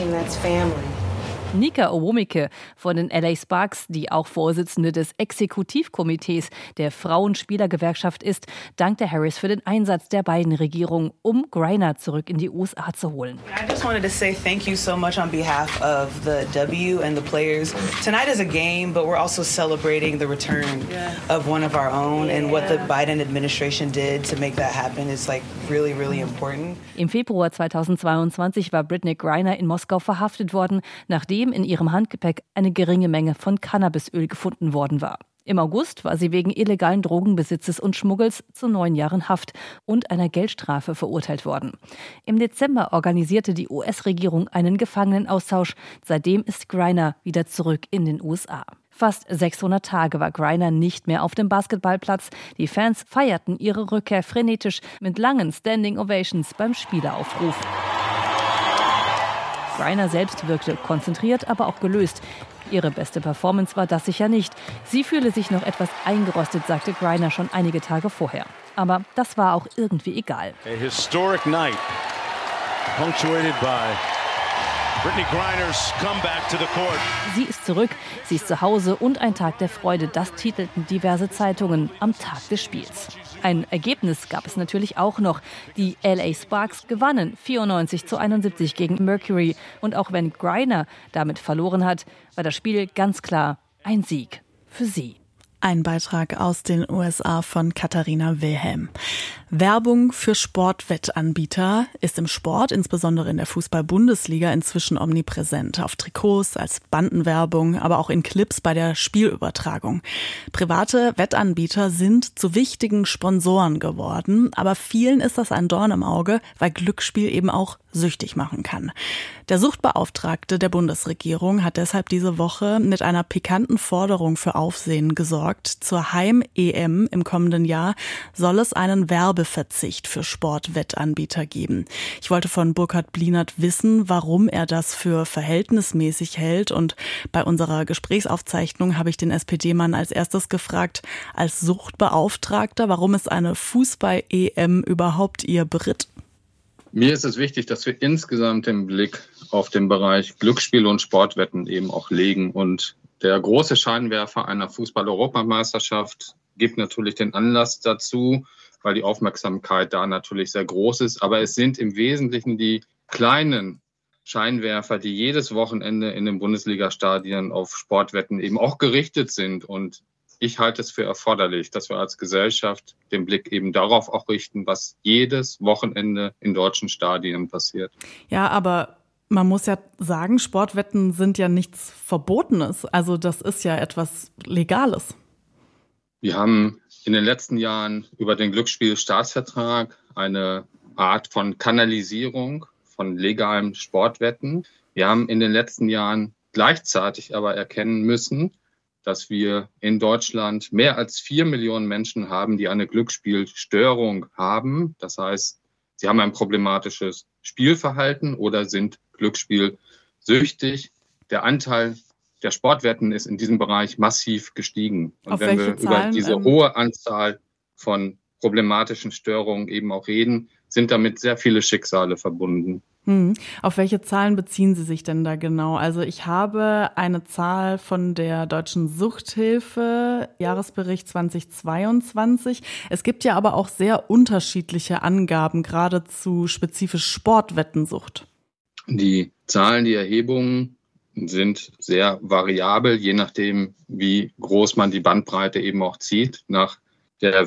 Nika Owomike von den L A Sparks, die auch Vorsitzende des Exekutivkomitees der Frauenspielergewerkschaft ist, dankte Harris für den Einsatz der beiden Regierungen, um Griner zurück in die U S A zu holen. I just wanted to say thank you so much on behalf of the W and the players. Tonight is a game, but we're also celebrating the return of one of our own, and what the Biden administration did to make that happen is like really, really important. Im Februar zweitausendzweiundzwanzig war Brittney Griner in Moskau verhaftet worden, nachdem in ihrem Handgepäck eine geringe Menge von Cannabisöl gefunden worden war. Im August war sie wegen illegalen Drogenbesitzes und Schmuggels zu neun Jahren Haft und einer Geldstrafe verurteilt worden. Im Dezember organisierte die U S-Regierung einen Gefangenenaustausch. Seitdem ist Griner wieder zurück in den U S A. Fast sechshundert Tage war Griner nicht mehr auf dem Basketballplatz. Die Fans feierten ihre Rückkehr frenetisch mit langen Standing Ovations beim Spieleraufruf. Griner selbst wirkte konzentriert, aber auch gelöst. Ihre beste Performance war das sicher nicht. Sie fühle sich noch etwas eingerostet, sagte Griner schon einige Tage vorher. Aber das war auch irgendwie egal. A historic night, punctuated by Brittney Griner's comeback to the court. Sie ist zurück, sie ist zu Hause und ein Tag der Freude, das titelten diverse Zeitungen am Tag des Spiels. Ein Ergebnis gab es natürlich auch noch. Die L A Sparks gewannen vierundneunzig zu einundsiebzig gegen Mercury. Und auch wenn Griner damit verloren hat, war das Spiel ganz klar ein Sieg für sie. Ein Beitrag aus den U S A von Katharina Wilhelm. Werbung für Sportwettanbieter ist im Sport, insbesondere in der Fußball-Bundesliga, inzwischen omnipräsent. Auf Trikots, als Bandenwerbung, aber auch in Clips bei der Spielübertragung. Private Wettanbieter sind zu wichtigen Sponsoren geworden, aber vielen ist das ein Dorn im Auge, weil Glücksspiel eben auch süchtig machen kann. Der Suchtbeauftragte der Bundesregierung hat deshalb diese Woche mit einer pikanten Forderung für Aufsehen gesorgt. Zur Heim-E M im kommenden Jahr soll es einen Werbeverzicht für Sportwettanbieter geben. Ich wollte von Burkhard Blinert wissen, warum er das für verhältnismäßig hält. Und bei unserer Gesprächsaufzeichnung habe ich den S P D-Mann als erstes gefragt, als Suchtbeauftragter, warum ist eine Fußball-E M überhaupt Ihr Beritt? Mir ist es wichtig, dass wir insgesamt den Blick auf den Bereich Glücksspiele und Sportwetten eben auch legen. Und der große Scheinwerfer einer Fußball-Europameisterschaft, gibt natürlich den Anlass dazu, weil die Aufmerksamkeit da natürlich sehr groß ist. Aber es sind im Wesentlichen die kleinen Scheinwerfer, die jedes Wochenende in den Bundesliga-Stadien auf Sportwetten eben auch gerichtet sind. Und ich halte es für erforderlich, dass wir als Gesellschaft den Blick eben darauf auch richten, was jedes Wochenende in deutschen Stadien passiert. Ja, aber man muss ja sagen, Sportwetten sind ja nichts Verbotenes. Also das ist ja etwas Legales. Wir haben in den letzten Jahren über den Glücksspielstaatsvertrag eine Art von Kanalisierung von legalen Sportwetten. Wir haben in den letzten Jahren gleichzeitig aber erkennen müssen, dass wir in Deutschland mehr als vier Millionen Menschen haben, die eine Glücksspielstörung haben. Das heißt, sie haben ein problematisches Spielverhalten oder sind glücksspielsüchtig. Der Anteil der Sportwetten ist in diesem Bereich massiv gestiegen. Und Auf wenn wir welche Zahlen, über diese ähm, hohe Anzahl von problematischen Störungen eben auch reden, sind damit sehr viele Schicksale verbunden. Hm. Auf welche Zahlen beziehen Sie sich denn da genau? Also ich habe eine Zahl von der Deutschen Suchthilfe, Jahresbericht zweitausendzweiundzwanzig. Es gibt ja aber auch sehr unterschiedliche Angaben, gerade zu spezifisch Sportwettensucht. Die Zahlen, die Erhebungen sind sehr variabel, je nachdem, wie groß man die Bandbreite eben auch zieht. Nach der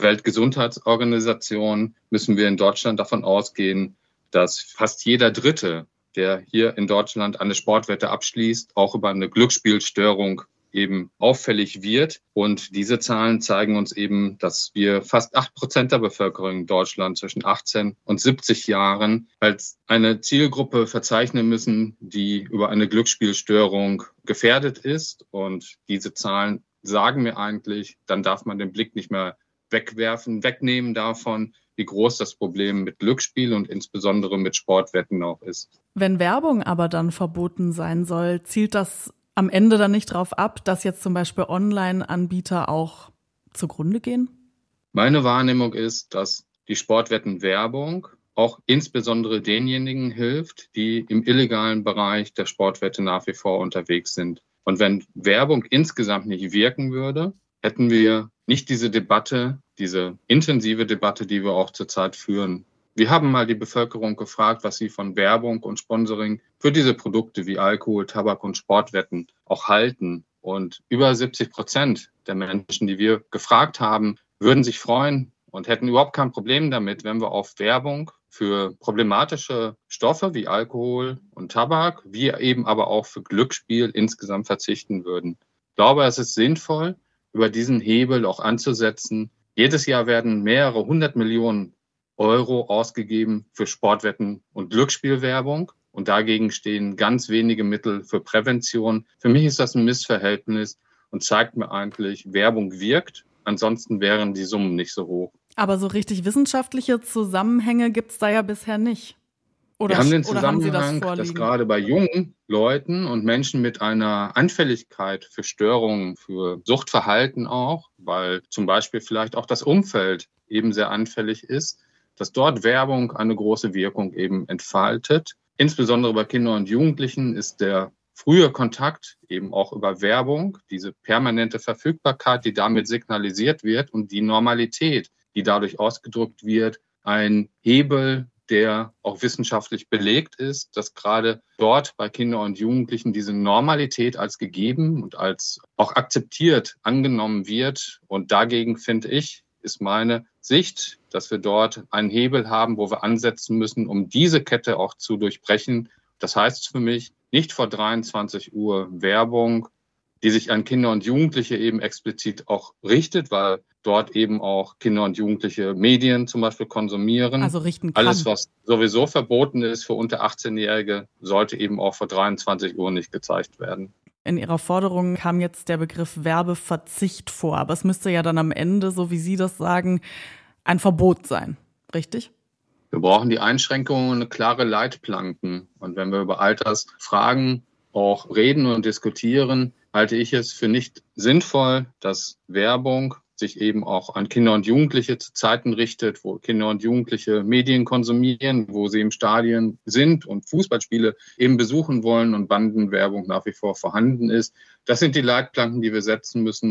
Weltgesundheitsorganisation müssen wir in Deutschland davon ausgehen, dass fast jeder Dritte, der hier in Deutschland eine Sportwette abschließt, auch über eine Glücksspielstörung eben auffällig wird. Und diese Zahlen zeigen uns eben, dass wir fast acht Prozent der Bevölkerung in Deutschland zwischen achtzehn und siebzig Jahren als eine Zielgruppe verzeichnen müssen, die über eine Glücksspielstörung gefährdet ist. Und diese Zahlen sagen mir eigentlich, dann darf man den Blick nicht mehr wegwerfen, wegnehmen davon, wie groß das Problem mit Glücksspiel und insbesondere mit Sportwetten auch ist. Wenn Werbung aber dann verboten sein soll, zielt das am Ende dann nicht darauf ab, dass jetzt zum Beispiel Online-Anbieter auch zugrunde gehen? Meine Wahrnehmung ist, dass die Sportwettenwerbung auch insbesondere denjenigen hilft, die im illegalen Bereich der Sportwette nach wie vor unterwegs sind. Und wenn Werbung insgesamt nicht wirken würde, hätten wir nicht diese Debatte, diese intensive Debatte, die wir auch zurzeit führen. Wir haben mal die Bevölkerung gefragt, was sie von Werbung und Sponsoring für diese Produkte wie Alkohol, Tabak und Sportwetten auch halten. Und über siebzig Prozent der Menschen, die wir gefragt haben, würden sich freuen und hätten überhaupt kein Problem damit, wenn wir auf Werbung für problematische Stoffe wie Alkohol und Tabak, wie eben aber auch für Glücksspiel insgesamt verzichten würden. Ich glaube, es ist sinnvoll, über diesen Hebel auch anzusetzen. Jedes Jahr werden mehrere hundert Millionen Euro ausgegeben für Sportwetten und Glücksspielwerbung. Und dagegen stehen ganz wenige Mittel für Prävention. Für mich ist das ein Missverhältnis und zeigt mir eigentlich, Werbung wirkt. Ansonsten wären die Summen nicht so hoch. Aber so richtig wissenschaftliche Zusammenhänge gibt es da ja bisher nicht. Oder, Wir haben den oder haben Sie das Zusammenhang, vorliegen? dass gerade bei jungen Leuten und Menschen mit einer Anfälligkeit für Störungen, für Suchtverhalten auch, weil zum Beispiel vielleicht auch das Umfeld eben sehr anfällig ist, dass dort Werbung eine große Wirkung eben entfaltet. Insbesondere bei Kindern und Jugendlichen ist der frühe Kontakt eben auch über Werbung, diese permanente Verfügbarkeit, die damit signalisiert wird und die Normalität, die dadurch ausgedrückt wird, ein Hebel, der auch wissenschaftlich belegt ist, dass gerade dort bei Kindern und Jugendlichen diese Normalität als gegeben und als auch akzeptiert angenommen wird. Und dagegen, finde ich, ist meine Sicht, dass wir dort einen Hebel haben, wo wir ansetzen müssen, um diese Kette auch zu durchbrechen. Das heißt für mich, nicht vor dreiundzwanzig Uhr Werbung, die sich an Kinder und Jugendliche eben explizit auch richtet, weil dort eben auch Kinder und Jugendliche Medien zum Beispiel konsumieren. Also richten kann. Alles, was sowieso verboten ist für unter achtzehnjährige, sollte eben auch vor dreiundzwanzig Uhr nicht gezeigt werden. In Ihrer Forderung kam jetzt der Begriff Werbeverzicht vor. Aber es müsste ja dann am Ende, so wie Sie das sagen, ein Verbot sein. Richtig? Wir brauchen die Einschränkungen und eine klare Leitplanken. Und wenn wir über Altersfragen auch reden und diskutieren, halte ich es für nicht sinnvoll, dass Werbung sich eben auch an Kinder und Jugendliche zu Zeiten richtet, wo Kinder und Jugendliche Medien konsumieren, wo sie im Stadion sind und Fußballspiele eben besuchen wollen und Bandenwerbung nach wie vor vorhanden ist. Das sind die Leitplanken, die wir setzen müssen.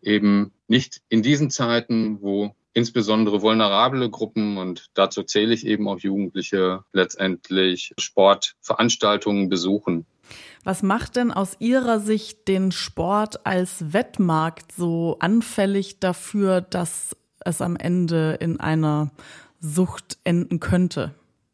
eben nicht in diesen Zeiten, wo insbesondere vulnerable Gruppen, und dazu zähle ich eben auch Jugendliche, letztendlich Sportveranstaltungen besuchen. Was macht denn aus Ihrer Sicht den Sport als Wettmarkt so anfällig dafür, dass es am Ende in einer Sucht enden könnte?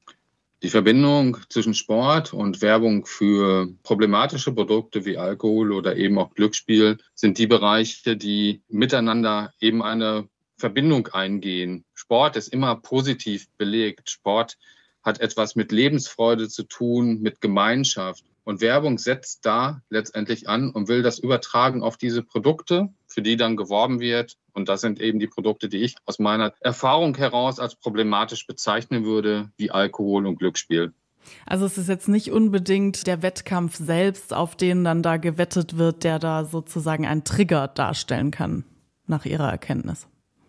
Die Verbindung zwischen Sport und Werbung für problematische Produkte wie Alkohol oder eben auch Glücksspiel sind die Bereiche, die miteinander eben eine Verbindung eingehen. Sport ist immer positiv belegt. Sport hat etwas mit Lebensfreude zu tun, mit Gemeinschaft. Und Werbung setzt da letztendlich an und will das übertragen auf diese Produkte, für die dann geworben wird. Und das sind eben die Produkte, die ich aus meiner Erfahrung heraus als problematisch bezeichnen würde, wie Alkohol und Glücksspiel. Also es ist jetzt nicht unbedingt der Wettkampf selbst, auf den dann da gewettet wird, der da sozusagen einen Trigger darstellen kann, nach Ihrer Erkenntnis.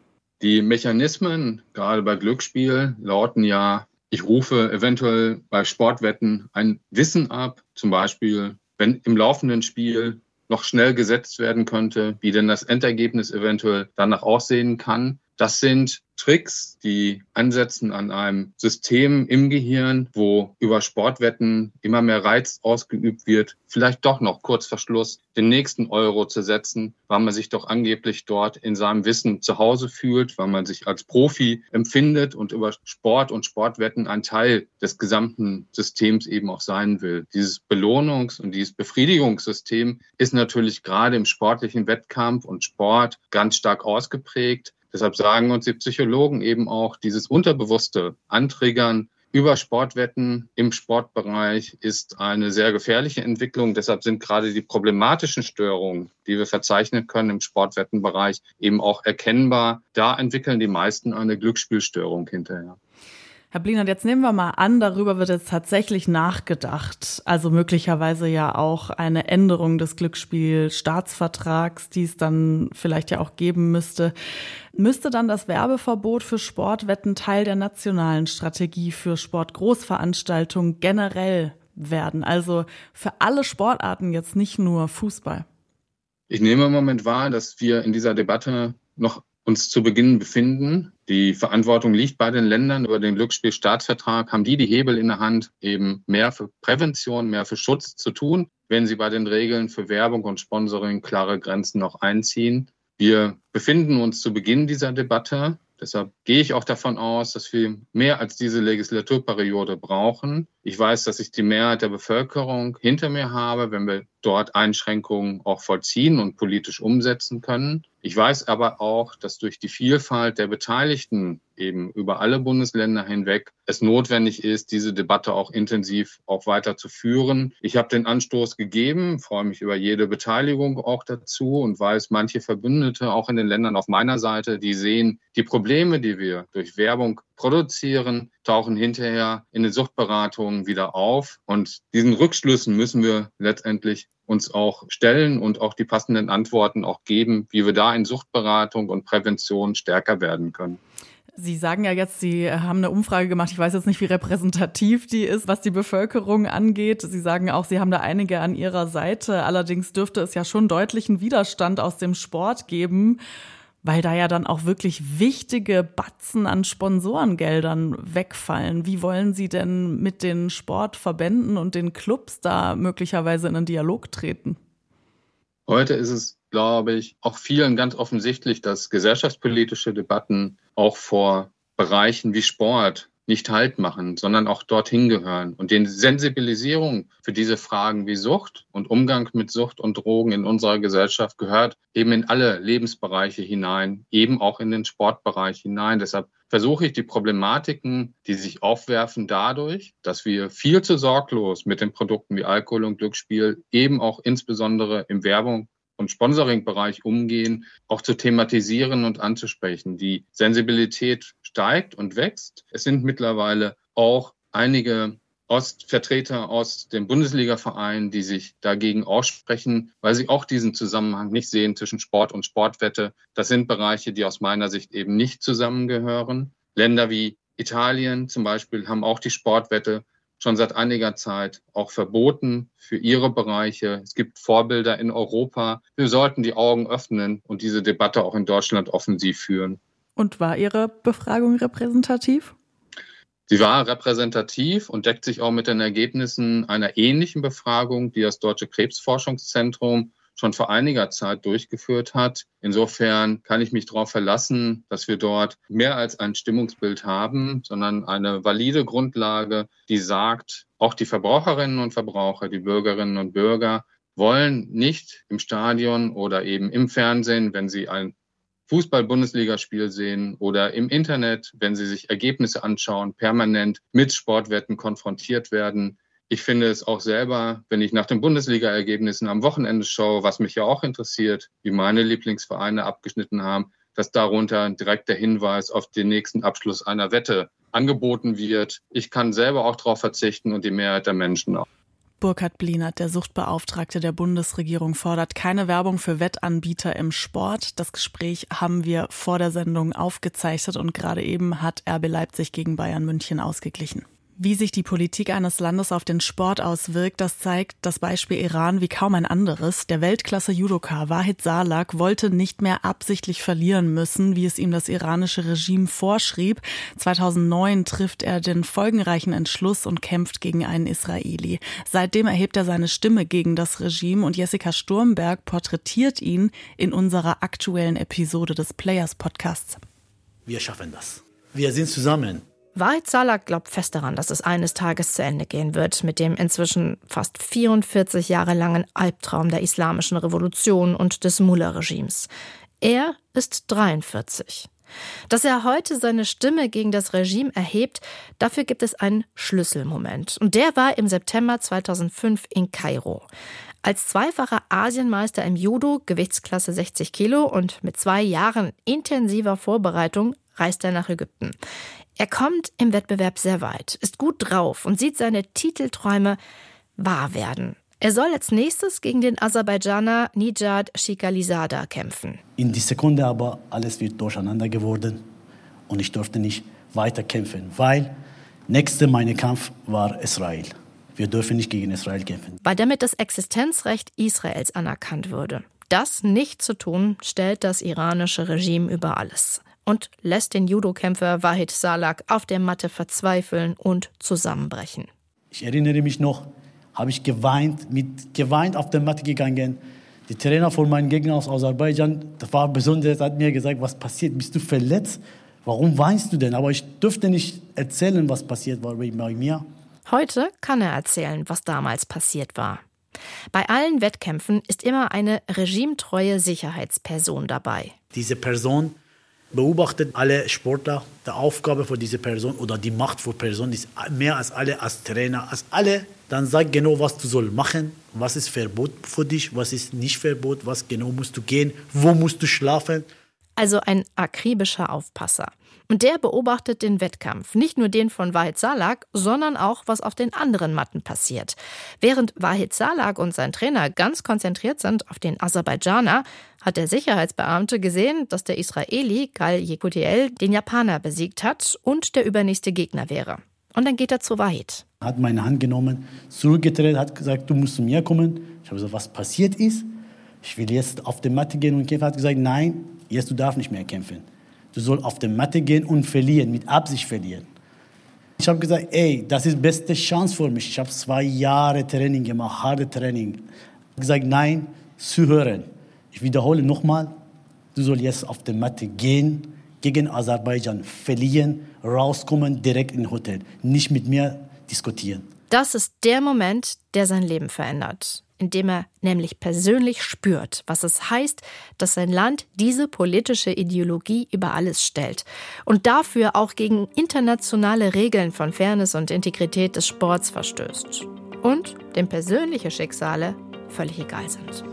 Die Mechanismen, gerade bei Glücksspiel, lauten ja, ich rufe eventuell bei Sportwetten ein Wissen ab, zum Beispiel, wenn im laufenden Spiel noch schnell gesetzt werden könnte, wie denn das Endergebnis eventuell danach aussehen kann. Das sind Tricks, die ansetzen an einem System im Gehirn, wo über Sportwetten immer mehr Reiz ausgeübt wird, vielleicht doch noch kurz vor Schluss den nächsten Euro zu setzen, weil man sich doch angeblich dort in seinem Wissen zu Hause fühlt, weil man sich als Profi empfindet und über Sport und Sportwetten ein Teil des gesamten Systems eben auch sein will. Dieses Belohnungs- und dieses Befriedigungssystem ist natürlich gerade im sportlichen Wettkampf und Sport ganz stark ausgeprägt. Deshalb sagen uns die Psychologen eben auch, dieses unterbewusste Antriggern über Sportwetten im Sportbereich ist eine sehr gefährliche Entwicklung. Deshalb sind gerade die problematischen Störungen, die wir verzeichnen können im Sportwettenbereich, eben auch erkennbar. Da entwickeln die meisten eine Glücksspielstörung hinterher. Herr Blinert, jetzt nehmen wir mal an, darüber wird jetzt tatsächlich nachgedacht. Also möglicherweise ja auch eine Änderung des Glücksspielstaatsvertrags, die es dann vielleicht ja auch geben müsste. Müsste dann das Werbeverbot für Sportwetten Teil der nationalen Strategie für Sportgroßveranstaltungen generell werden? Also für alle Sportarten, jetzt nicht nur Fußball. Ich nehme im Moment wahr, dass wir in dieser Debatte noch uns zu Beginn befinden. Die Verantwortung liegt bei den Ländern. Über den Glücksspielstaatsvertrag haben die die Hebel in der Hand, eben mehr für Prävention, mehr für Schutz zu tun, wenn sie bei den Regeln für Werbung und Sponsoring klare Grenzen noch einziehen. Wir befinden uns zu Beginn dieser Debatte. Deshalb gehe ich auch davon aus, dass wir mehr als diese Legislaturperiode brauchen. Ich weiß, dass ich die Mehrheit der Bevölkerung hinter mir habe, wenn wir dort Einschränkungen auch vollziehen und politisch umsetzen können. Ich weiß aber auch, dass durch die Vielfalt der Beteiligten eben über alle Bundesländer hinweg es notwendig ist, diese Debatte auch intensiv auch weiter zu führen. Ich habe den Anstoß gegeben, freue mich über jede Beteiligung auch dazu und weiß, manche Verbündete auch in den Ländern auf meiner Seite, die sehen, die Probleme, die wir durch Werbung produzieren, tauchen hinterher in den Suchtberatungen wieder auf. Und diesen Rückschlüssen müssen wir letztendlich uns auch stellen und auch die passenden Antworten auch geben, wie wir da in Suchtberatung und Prävention stärker werden können. Sie sagen ja jetzt, Sie haben eine Umfrage gemacht. Ich weiß jetzt nicht, wie repräsentativ die ist, was die Bevölkerung angeht. Sie sagen auch, Sie haben da einige an Ihrer Seite. Allerdings dürfte es ja schon deutlichen Widerstand aus dem Sport geben, weil da ja dann auch wirklich wichtige Batzen an Sponsorengeldern wegfallen. Wie wollen Sie denn mit den Sportverbänden und den Clubs da möglicherweise in einen Dialog treten? Heute ist es, glaube ich, auch vielen ganz offensichtlich, dass gesellschaftspolitische Debatten auch vor Bereichen wie Sport nicht Halt machen, sondern auch dorthin gehören. Und die Sensibilisierung für diese Fragen wie Sucht und Umgang mit Sucht und Drogen in unserer Gesellschaft gehört eben in alle Lebensbereiche hinein, eben auch in den Sportbereich hinein. Deshalb versuche ich die Problematiken, die sich aufwerfen dadurch, dass wir viel zu sorglos mit den Produkten wie Alkohol und Glücksspiel eben auch insbesondere im Werbung und Sponsoring-Bereich umgehen, auch zu thematisieren und anzusprechen. Die Sensibilität steigt und wächst. Es sind mittlerweile auch einige Ostvertreter aus dem Bundesliga-Verein, die sich dagegen aussprechen, weil sie auch diesen Zusammenhang nicht sehen zwischen Sport und Sportwette. Das sind Bereiche, die aus meiner Sicht eben nicht zusammengehören. Länder wie Italien zum Beispiel haben auch die Sportwette schon seit einiger Zeit auch verboten für ihre Bereiche. Es gibt Vorbilder in Europa. Wir sollten die Augen öffnen und diese Debatte auch in Deutschland offensiv führen. Und war Ihre Befragung repräsentativ? Sie war repräsentativ und deckt sich auch mit den Ergebnissen einer ähnlichen Befragung, die das Deutsche Krebsforschungszentrum schon vor einiger Zeit durchgeführt hat. Insofern kann ich mich darauf verlassen, dass wir dort mehr als ein Stimmungsbild haben, sondern eine valide Grundlage, die sagt, auch die Verbraucherinnen und Verbraucher, die Bürgerinnen und Bürger wollen nicht im Stadion oder eben im Fernsehen, wenn sie ein Fußball-Bundesligaspiel sehen oder im Internet, wenn sie sich Ergebnisse anschauen, permanent mit Sportwetten konfrontiert werden. Ich finde es auch selber, wenn ich nach den Bundesliga-Ergebnissen am Wochenende schaue, was mich ja auch interessiert, wie meine Lieblingsvereine abgeschnitten haben, dass darunter direkt der Hinweis auf den nächsten Abschluss einer Wette angeboten wird. Ich kann selber auch darauf verzichten und die Mehrheit der Menschen auch. Burkhard Blinert, der Suchtbeauftragte der Bundesregierung, fordert keine Werbung für Wettanbieter im Sport. Das Gespräch haben wir vor der Sendung aufgezeichnet und gerade eben hat R B Leipzig gegen Bayern München ausgeglichen. Wie sich die Politik eines Landes auf den Sport auswirkt, das zeigt das Beispiel Iran wie kaum ein anderes. Der Weltklasse-Judoka Wahid Salak wollte nicht mehr absichtlich verlieren müssen, wie es ihm das iranische Regime vorschrieb. zweitausendneun trifft er den folgenreichen Entschluss und kämpft gegen einen Israeli. Seitdem erhebt er seine Stimme gegen das Regime und Jessica Sturmberg porträtiert ihn in unserer aktuellen Episode des Players Podcasts. Wir schaffen das. Wir sind zusammen. Wahid Salak glaubt fest daran, dass es eines Tages zu Ende gehen wird mit dem inzwischen fast vierundvierzig Jahre langen Albtraum der islamischen Revolution und des Mullah-Regimes. Er ist dreiundvierzig. Dass er heute seine Stimme gegen das Regime erhebt, dafür gibt es einen Schlüsselmoment. Und der war im September zweitausendfünf in Kairo. Als zweifacher Asienmeister im Judo, Gewichtsklasse sechzig Kilo und mit zwei Jahren intensiver Vorbereitung reist er nach Ägypten. Er kommt im Wettbewerb sehr weit, ist gut drauf und sieht seine Titelträume wahr werden. Er soll als nächstes gegen den Aserbaidschaner Nijad Shikalizada kämpfen. In die Sekunde aber alles wird durcheinander geworden und ich durfte nicht weiter kämpfen, weil nächster mein Kampf war Israel. Wir dürfen nicht gegen Israel kämpfen. Weil damit das Existenzrecht Israels anerkannt würde. Das nicht zu tun, stellt das iranische Regime über alles und lässt den Judokämpfer Wahid Salak auf der Matte verzweifeln und zusammenbrechen. Ich erinnere mich noch, habe ich geweint, mit geweint auf der Matte gegangen. Der Trainer von meinem Gegner aus Aserbaidschan, das war besonders, hat mir gesagt, was passiert, bist du verletzt? Warum weinst du denn? Aber ich durfte nicht erzählen, was passiert war bei mir. Heute kann er erzählen, was damals passiert war. Bei allen Wettkämpfen ist immer eine regimetreue Sicherheitsperson dabei. Diese Person beobachtet alle Sportler. Die Aufgabe für diese Person oder die Macht für Person ist mehr als alle als Trainer, als alle. Dann sag genau, was du soll machen, was ist Verbot für dich, was ist nicht Verbot, was genau musst du gehen, wo musst du schlafen. Also ein akribischer Aufpasser. Und der beobachtet den Wettkampf, nicht nur den von Wahid Salak, sondern auch, was auf den anderen Matten passiert. Während Wahid Salak und sein Trainer ganz konzentriert sind auf den Aserbaidschaner, hat der Sicherheitsbeamte gesehen, dass der Israeli Gal Yekutiel den Japaner besiegt hat und der übernächste Gegner wäre. Und dann geht er zu Wahid. Er hat meine Hand genommen, zurückgedreht, hat gesagt, du musst zu mir kommen. Ich habe gesagt, was passiert ist. Ich will jetzt auf die Matte gehen und kämpfen. Er hat gesagt, nein, jetzt du darfst nicht mehr kämpfen. Du sollst auf die Matte gehen und verlieren, mit Absicht verlieren. Ich habe gesagt, ey, das ist die beste Chance für mich. Ich habe zwei Jahre Training gemacht, harte Training. Ich habe gesagt, nein, zuhören. Ich wiederhole nochmal, du sollst jetzt auf die Matte gehen, gegen Aserbaidschan verlieren, rauskommen, direkt in Hotel. Nicht mit mir diskutieren. Das ist der Moment, der sein Leben verändert. Indem er nämlich persönlich spürt, was es heißt, dass sein Land diese politische Ideologie über alles stellt und dafür auch gegen internationale Regeln von Fairness und Integrität des Sports verstößt. Und dem persönliche Schicksale völlig egal sind.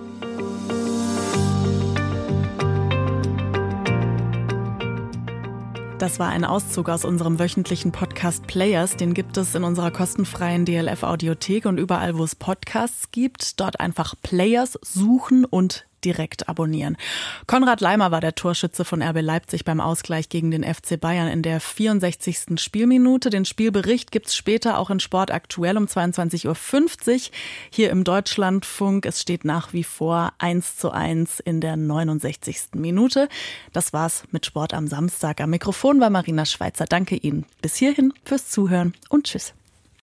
Das war ein Auszug aus unserem wöchentlichen Podcast Players. Den gibt es in unserer kostenfreien D L F-Audiothek und überall, wo es Podcasts gibt. Dort einfach Players suchen und direkt abonnieren. Konrad Laimer war der Torschütze von R B Leipzig beim Ausgleich gegen den F C Bayern in der vierundsechzigsten Spielminute. Den Spielbericht gibt's später auch in Sport aktuell um zweiundzwanzig Uhr fünfzig hier im Deutschlandfunk. Es steht nach wie vor eins zu eins in der neunundsechzigsten Minute. Das war's mit Sport am Samstag. Am Mikrofon war Marina Schweizer. Danke Ihnen bis hierhin fürs Zuhören und tschüss.